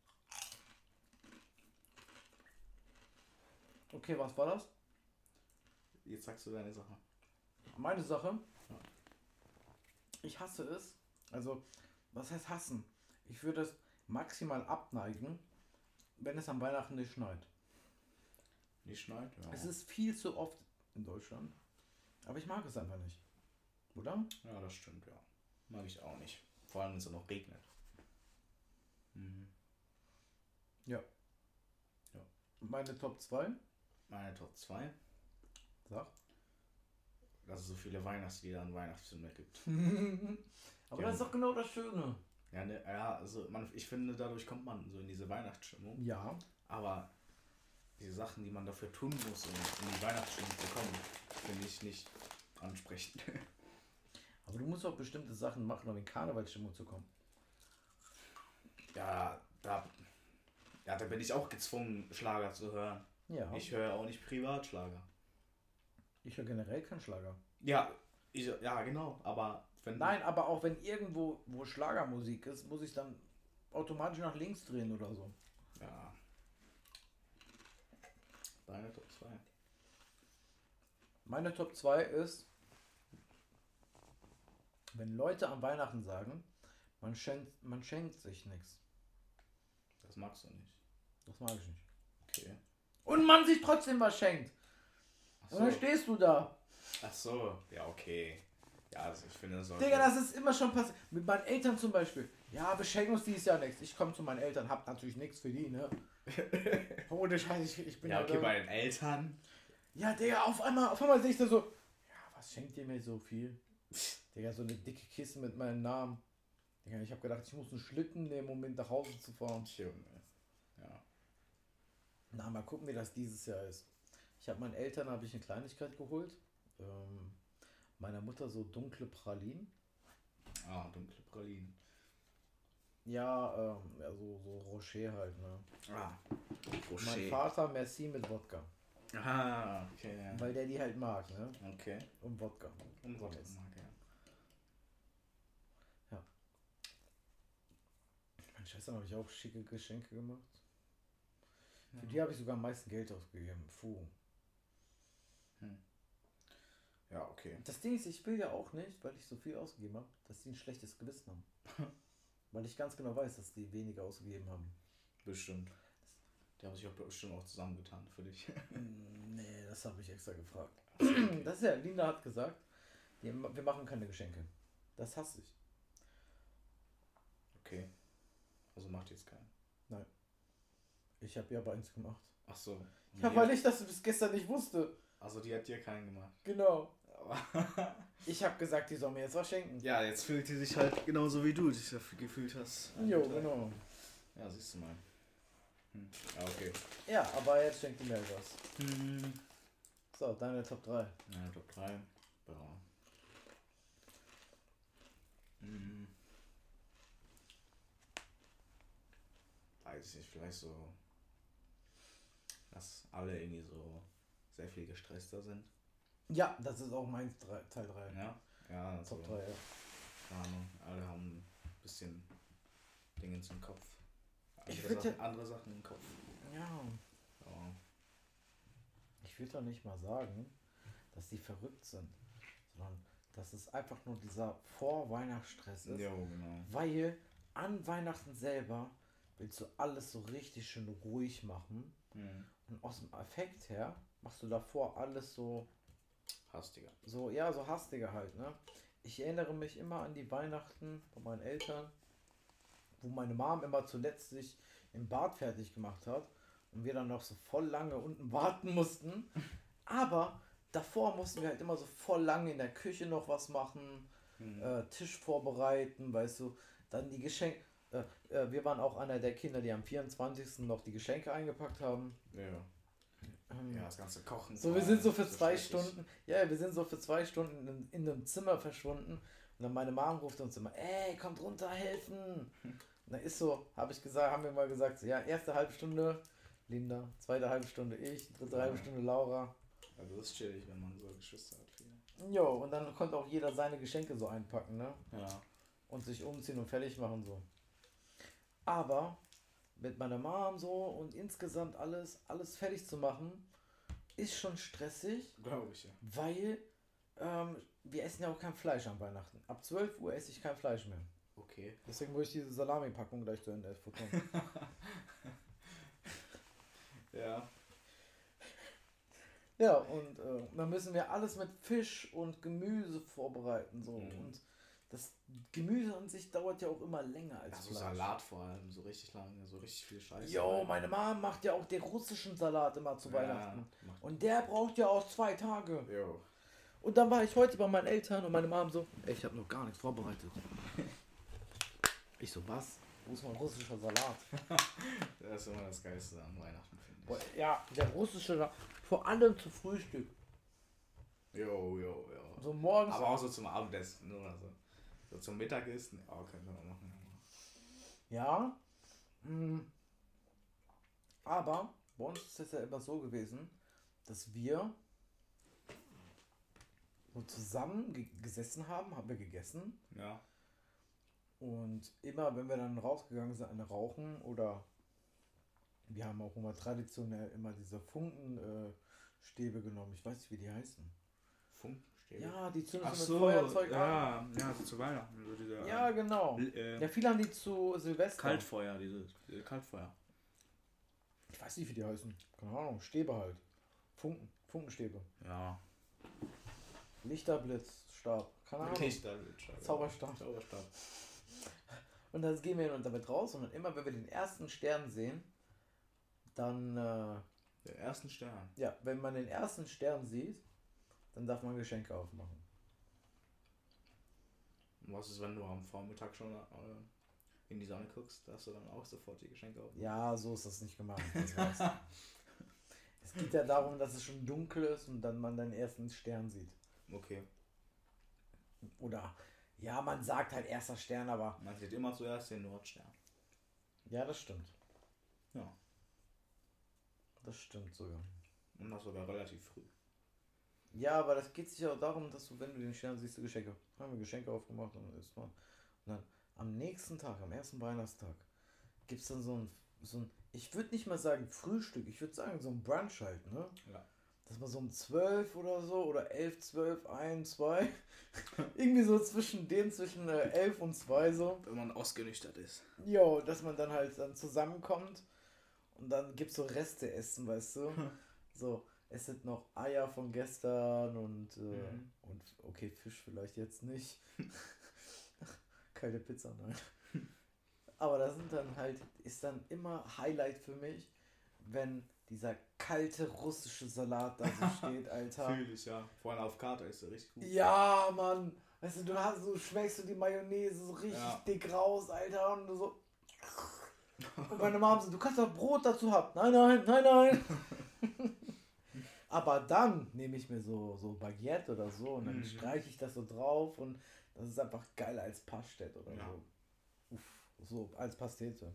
Okay, was war das? Jetzt sagst du deine Sache. Meine Sache. Ja. Ich hasse es. Also, was heißt hassen? Ich würde es maximal abneigen, wenn es am Weihnachten nicht schneit. Nicht schneit? Ja. Es ist viel zu oft in Deutschland. Aber ich mag es einfach nicht. Oder? Ja, das stimmt, ja. Mag ich auch nicht. Vor allem, wenn es dann noch regnet. Mhm. Ja. Ja. Meine Top zwei. Meine Top zwei. Sag. Dass es so viele Weihnachtslieder und Weihnachtsfilme gibt. Aber Ja. das ist doch genau das Schöne. Ja, ne, ja, also man, ich finde, dadurch kommt man so in diese Weihnachtsstimmung. Ja. Aber die Sachen, die man dafür tun muss, um in die Weihnachtsstimmung zu kommen, finde ich nicht ansprechend. Aber du musst auch bestimmte Sachen machen, um in Karnevalsstimmung zu kommen. Ja, da, ja, da bin ich auch gezwungen, Schlager zu hören. Ja. Ich höre auch nicht Privatschlager. Ich höre generell keinen Schlager. Ja, ich, ja, genau, aber wenn... Nein, aber auch wenn irgendwo, wo Schlagermusik ist, muss ich dann automatisch nach links drehen oder so. Ja. Deine Top zwei. Meine Top zwei ist, wenn Leute an Weihnachten sagen, man schenkt, man schenkt sich nichts. Das magst du nicht. Das mag ich nicht. Okay. Und man sich trotzdem was schenkt. Ach Und dann so. stehst du da. Ach so. Ja, okay. Ja, also ich finde, das sollte... Digga, das ist immer schon passiert. Mit meinen Eltern zum Beispiel. Ja, wir schenken uns dieses Jahr nichts. Ich komme zu meinen Eltern, hab natürlich nichts für die, ne? Ohne Scheiß, ich, ich bin Ja, okay, da- bei den Eltern. Ja, Digga, auf einmal, auf einmal sehe ich da so, ja, was schenkt ihr mir so viel? Digga, so eine dicke Kiste mit meinem Namen. Digga, ich habe gedacht, ich muss einen Schlitten nehmen, um mit nach Hause zu fahren. Junge. Ja. Na, mal gucken, wie das dieses Jahr ist. Ich habe meinen Eltern habe ich eine Kleinigkeit geholt. Ähm, meiner Mutter so dunkle Pralinen. Ah, dunkle Pralinen. Ja, ähm, ja so, so Rocher halt, ne? Ah, Mein Rocher. Vater Merci mit Wodka. Ah, okay. Ja. Weil der die halt mag, ne? Okay. Und Wodka. Und So Wodka ist. mag er. Meinen Schwestern habe ich auch schicke Geschenke gemacht. Ja. Für die habe ich sogar am meisten Geld ausgegeben. Puh. Ja, okay. Das Ding ist, ich will ja auch nicht, weil ich so viel ausgegeben habe, dass die ein schlechtes Gewissen haben. Weil ich ganz genau weiß, dass die weniger ausgegeben haben. Bestimmt. Die haben sich auch bestimmt auch zusammengetan für dich. Nee, das habe ich extra gefragt. Okay. Das ist ja, Linda hat gesagt, wir wir machen keine Geschenke. Das hasse ich. Okay. Also macht jetzt keinen. Ich habe ja aber eins gemacht. Ach so. Und Ja, die weil hat- ich das bis gestern nicht wusste. Also die hat dir keinen gemacht. Genau. Ich habe gesagt, die soll mir jetzt was schenken. Ja, jetzt fühlt die sich halt genauso wie du dich dafür gefühlt hast. Jo, genau. Ja, siehst du mal. Hm. Ja, okay. Ja, aber jetzt schenkt die mir etwas. Hm. So, deine Top drei. Ja, Top drei. Ja. Hm. Weiß ich nicht, vielleicht so, dass alle irgendwie so sehr viel gestresster sind. Ja, das ist auch mein drei, Teil drei. Ja, ja, also, Top drei, ja. keine Ahnung, alle haben ein bisschen Dinge im Kopf. Ich Andere, würd Sachen, ja- andere Sachen im Kopf. Ja. Ja. Ich will doch nicht mal sagen, dass die verrückt sind, sondern dass es einfach nur dieser Vorweihnachtsstress ist. Jo, genau. Weil an Weihnachten selber willst du alles so richtig schön ruhig machen. Hm. Und aus dem Effekt her machst du davor alles so, Hastiger. so, ja, so hastiger halt, ne? Ich erinnere mich immer an die Weihnachten von meinen Eltern, wo meine Mom immer zuletzt sich im Bad fertig gemacht hat und wir dann noch so voll lange unten warten mussten. Aber davor mussten wir halt immer so voll lange in der Küche noch was machen, Hm. äh, Tisch vorbereiten, weißt du, dann die Geschenke. Äh, äh, wir waren auch einer der Kinder, die am vierundzwanzigsten noch die Geschenke eingepackt haben. Ja. Ähm, Ja, das ganze Kochen. So, wir sind so für so zwei stressig. Stunden, ja, wir sind so für zwei Stunden in, in einem Zimmer verschwunden und dann meine Mom ruft uns immer, ey, kommt runter, helfen. Und dann ist so, habe ich gesagt, haben wir mal gesagt, so, ja, erste halbe Stunde Linda, zweite halbe Stunde ich, dritte Ja. halbe Stunde Laura. Also das ist chillig, wenn man so Geschwister hat. Viele. Jo, und dann konnte auch jeder seine Geschenke so einpacken, ne? Ja. Und sich umziehen und fertig machen so. Aber mit meiner Mom so und insgesamt alles, alles fertig zu machen, ist schon stressig. Glaube ich ja. Weil ähm, wir essen ja auch kein Fleisch an Weihnachten. Ab zwölf Uhr esse ich kein Fleisch mehr. Okay. Deswegen muss ich diese Salami-Packung gleich zu Ende futtern. Ja. Ja, und äh, dann müssen wir alles mit Fisch und Gemüse vorbereiten. So. Mhm. Und das Gemüse an sich dauert ja auch immer länger als Also Fleisch. Salat vor allem, so richtig lange, so richtig viel Scheiße. Jo, rein. meine Mom macht ja auch den russischen Salat immer zu Ja, Weihnachten. macht- Und der braucht ja auch zwei Tage. Jo. Und dann war ich heute bei meinen Eltern und meine Mom so, ey, ich habe noch gar nichts vorbereitet. Ich so, was? Wo ist mein russischer Salat? Das ist immer das Geilste an Weihnachten, finde Boah, ja, der russische Salat. Vor allem zu Frühstück. ich. Jo, jo, jo. So morgens. Aber auch so zum Abendessen oder so. So zum Mittagessen, ja, können wir machen. Ja. mm, Aber bei uns ist es ja immer so gewesen, dass wir so zusammen ge gesessen haben, haben wir gegessen. Ja. Und immer, wenn wir dann rausgegangen sind, eine rauchen oder wir haben auch immer traditionell immer diese Funkenstäbe äh, Stäbe genommen. Ich weiß nicht, wie die heißen. Funkenstäbe? Ja, die zünden Ach so so, mit Feuerzeug an. ja, ja, so zu Weihnachten. So diese, Ja, genau. äh, Ja, viele haben die zu Silvester. Kaltfeuer, diese, diese Kaltfeuer. Ich weiß nicht, wie die heißen. Keine Ahnung. Stäbe halt. Funken. Funkenstäbe. Ja. Lichterblitz, Stab. Keine Ahnung. Lichterblitz. Zauberstab. Zauberstab. Und dann gehen wir damit raus und dann immer, wenn wir den ersten Stern sehen, dann, äh, Der ersten Stern. ja, wenn man den ersten Stern sieht, dann darf man Geschenke aufmachen. Und was ist, wenn du am Vormittag schon äh, in die Sonne guckst, darfst du dann auch sofort die Geschenke aufmachen? Ja, so ist das nicht gemacht. Das weißt du. Es geht ja darum, dass es schon dunkel ist und dann man den ersten Stern sieht. Okay. Oder, ja, man sagt halt erster Stern, aber Man sieht immer zuerst den Nordstern. ja, das stimmt. Ja. Das stimmt sogar. Und das sogar relativ früh. Ja, aber das geht sich auch darum, dass du, wenn du den Stern siehst, du Geschenke. Haben wir Geschenke aufgemacht und dann ist man. Und dann am nächsten Tag, am ersten Weihnachtstag, gibt es dann so ein, so ein, ich würde nicht mal sagen Frühstück, ich würde sagen so ein Brunch halt, ne? Ja. Das war so um zwölf oder so, oder elf, zwölf, eins, zwei. Irgendwie so zwischen dem, zwischen äh, elf und zwei so. Wenn man ausgenüchtert ist. Jo, dass man dann halt dann zusammenkommt und dann gibt's so Reste essen, weißt du? So, es sind noch Eier von gestern und, äh, Mhm. und okay, Fisch vielleicht jetzt nicht. Keine Pizza, nein. Aber das sind dann halt, ist dann immer Highlight für mich, wenn dieser kalte russische Salat da so steht, Alter. Fühl ich, ja. Vor allem auf Karte ist der richtig gut. Ja, Mann. Weißt du, du hast so, schmeckst du die Mayonnaise so richtig Ja. dick raus, Alter, und du so. Und meine Mom so, du kannst doch Brot dazu haben. Nein, nein, nein, nein. Aber dann nehme ich mir so, so Baguette oder so und dann Mhm. streiche ich das so drauf und das ist einfach geiler als Pastete oder Ja. so. Uff, so als Pastete.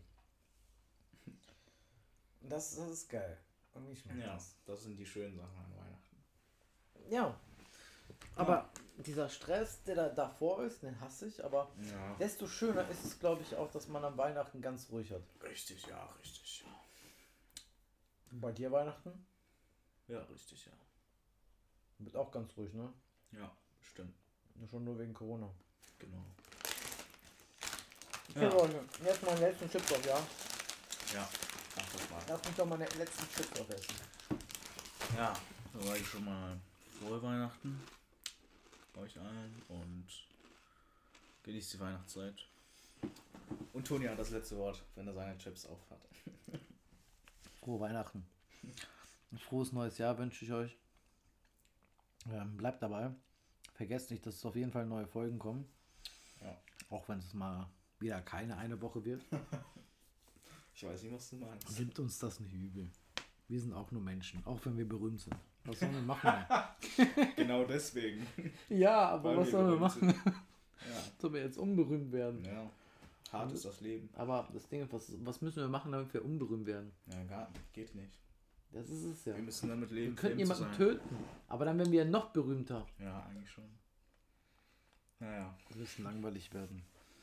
Das, das ist geil. Irgendwie schmeckt Ja, das. das sind die schönen Sachen an Weihnachten. Ja. Aber dieser Stress, der da davor ist, den hasse ich, aber Ja. desto schöner ist es, glaube ich, auch, dass man am Weihnachten ganz ruhig hat. Richtig, ja, richtig. Und bei dir Weihnachten? Ja, richtig, ja. Wird auch ganz ruhig, ne? Ja, stimmt. Schon nur wegen Corona. Genau. Okay, Ja. Leute, jetzt meine letzten Chips auf, ja? Ja, mach das mal. Lass mich doch meine letzten Chips aufessen. Ja, da war ich schon mal frohe Weihnachten. Euch allen und genießt die Weihnachtszeit. Und Toni hat das letzte Wort, wenn er seine Chips aufhat. Frohe Weihnachten. Ein frohes neues Jahr wünsche ich euch. Ähm, bleibt dabei. Vergesst nicht, dass es auf jeden Fall neue Folgen kommen. Ja. Auch wenn es mal wieder keine eine Woche wird. Ich weiß nicht, was du meinst. Nimmt uns das nicht übel. Wir sind auch nur Menschen, auch wenn wir berühmt sind. Was sollen wir machen? Genau deswegen. Ja, aber Weil was wir sollen wir berühmt machen? Ja. Sollen wir jetzt unberühmt werden? Ja. Hart ist das Leben. Aber das Ding ist, was, was müssen wir machen, damit wir unberühmt werden? Ja, gar geht nicht. Das ist es ja. Wir müssen damit leben. Wir könnten Fame zu jemanden sein. töten, aber dann werden wir noch berühmter. Ja, eigentlich schon. Naja. Wir müssen langweilig werden.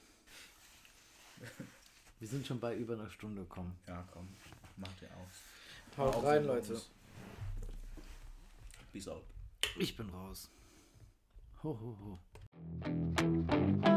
Wir sind schon bei über einer Stunde gekommen. Ja, komm. Macht ihr aus. Haut Auf rein, und Leute. los. Peace out. Ich bin raus. Ho, ho, ho.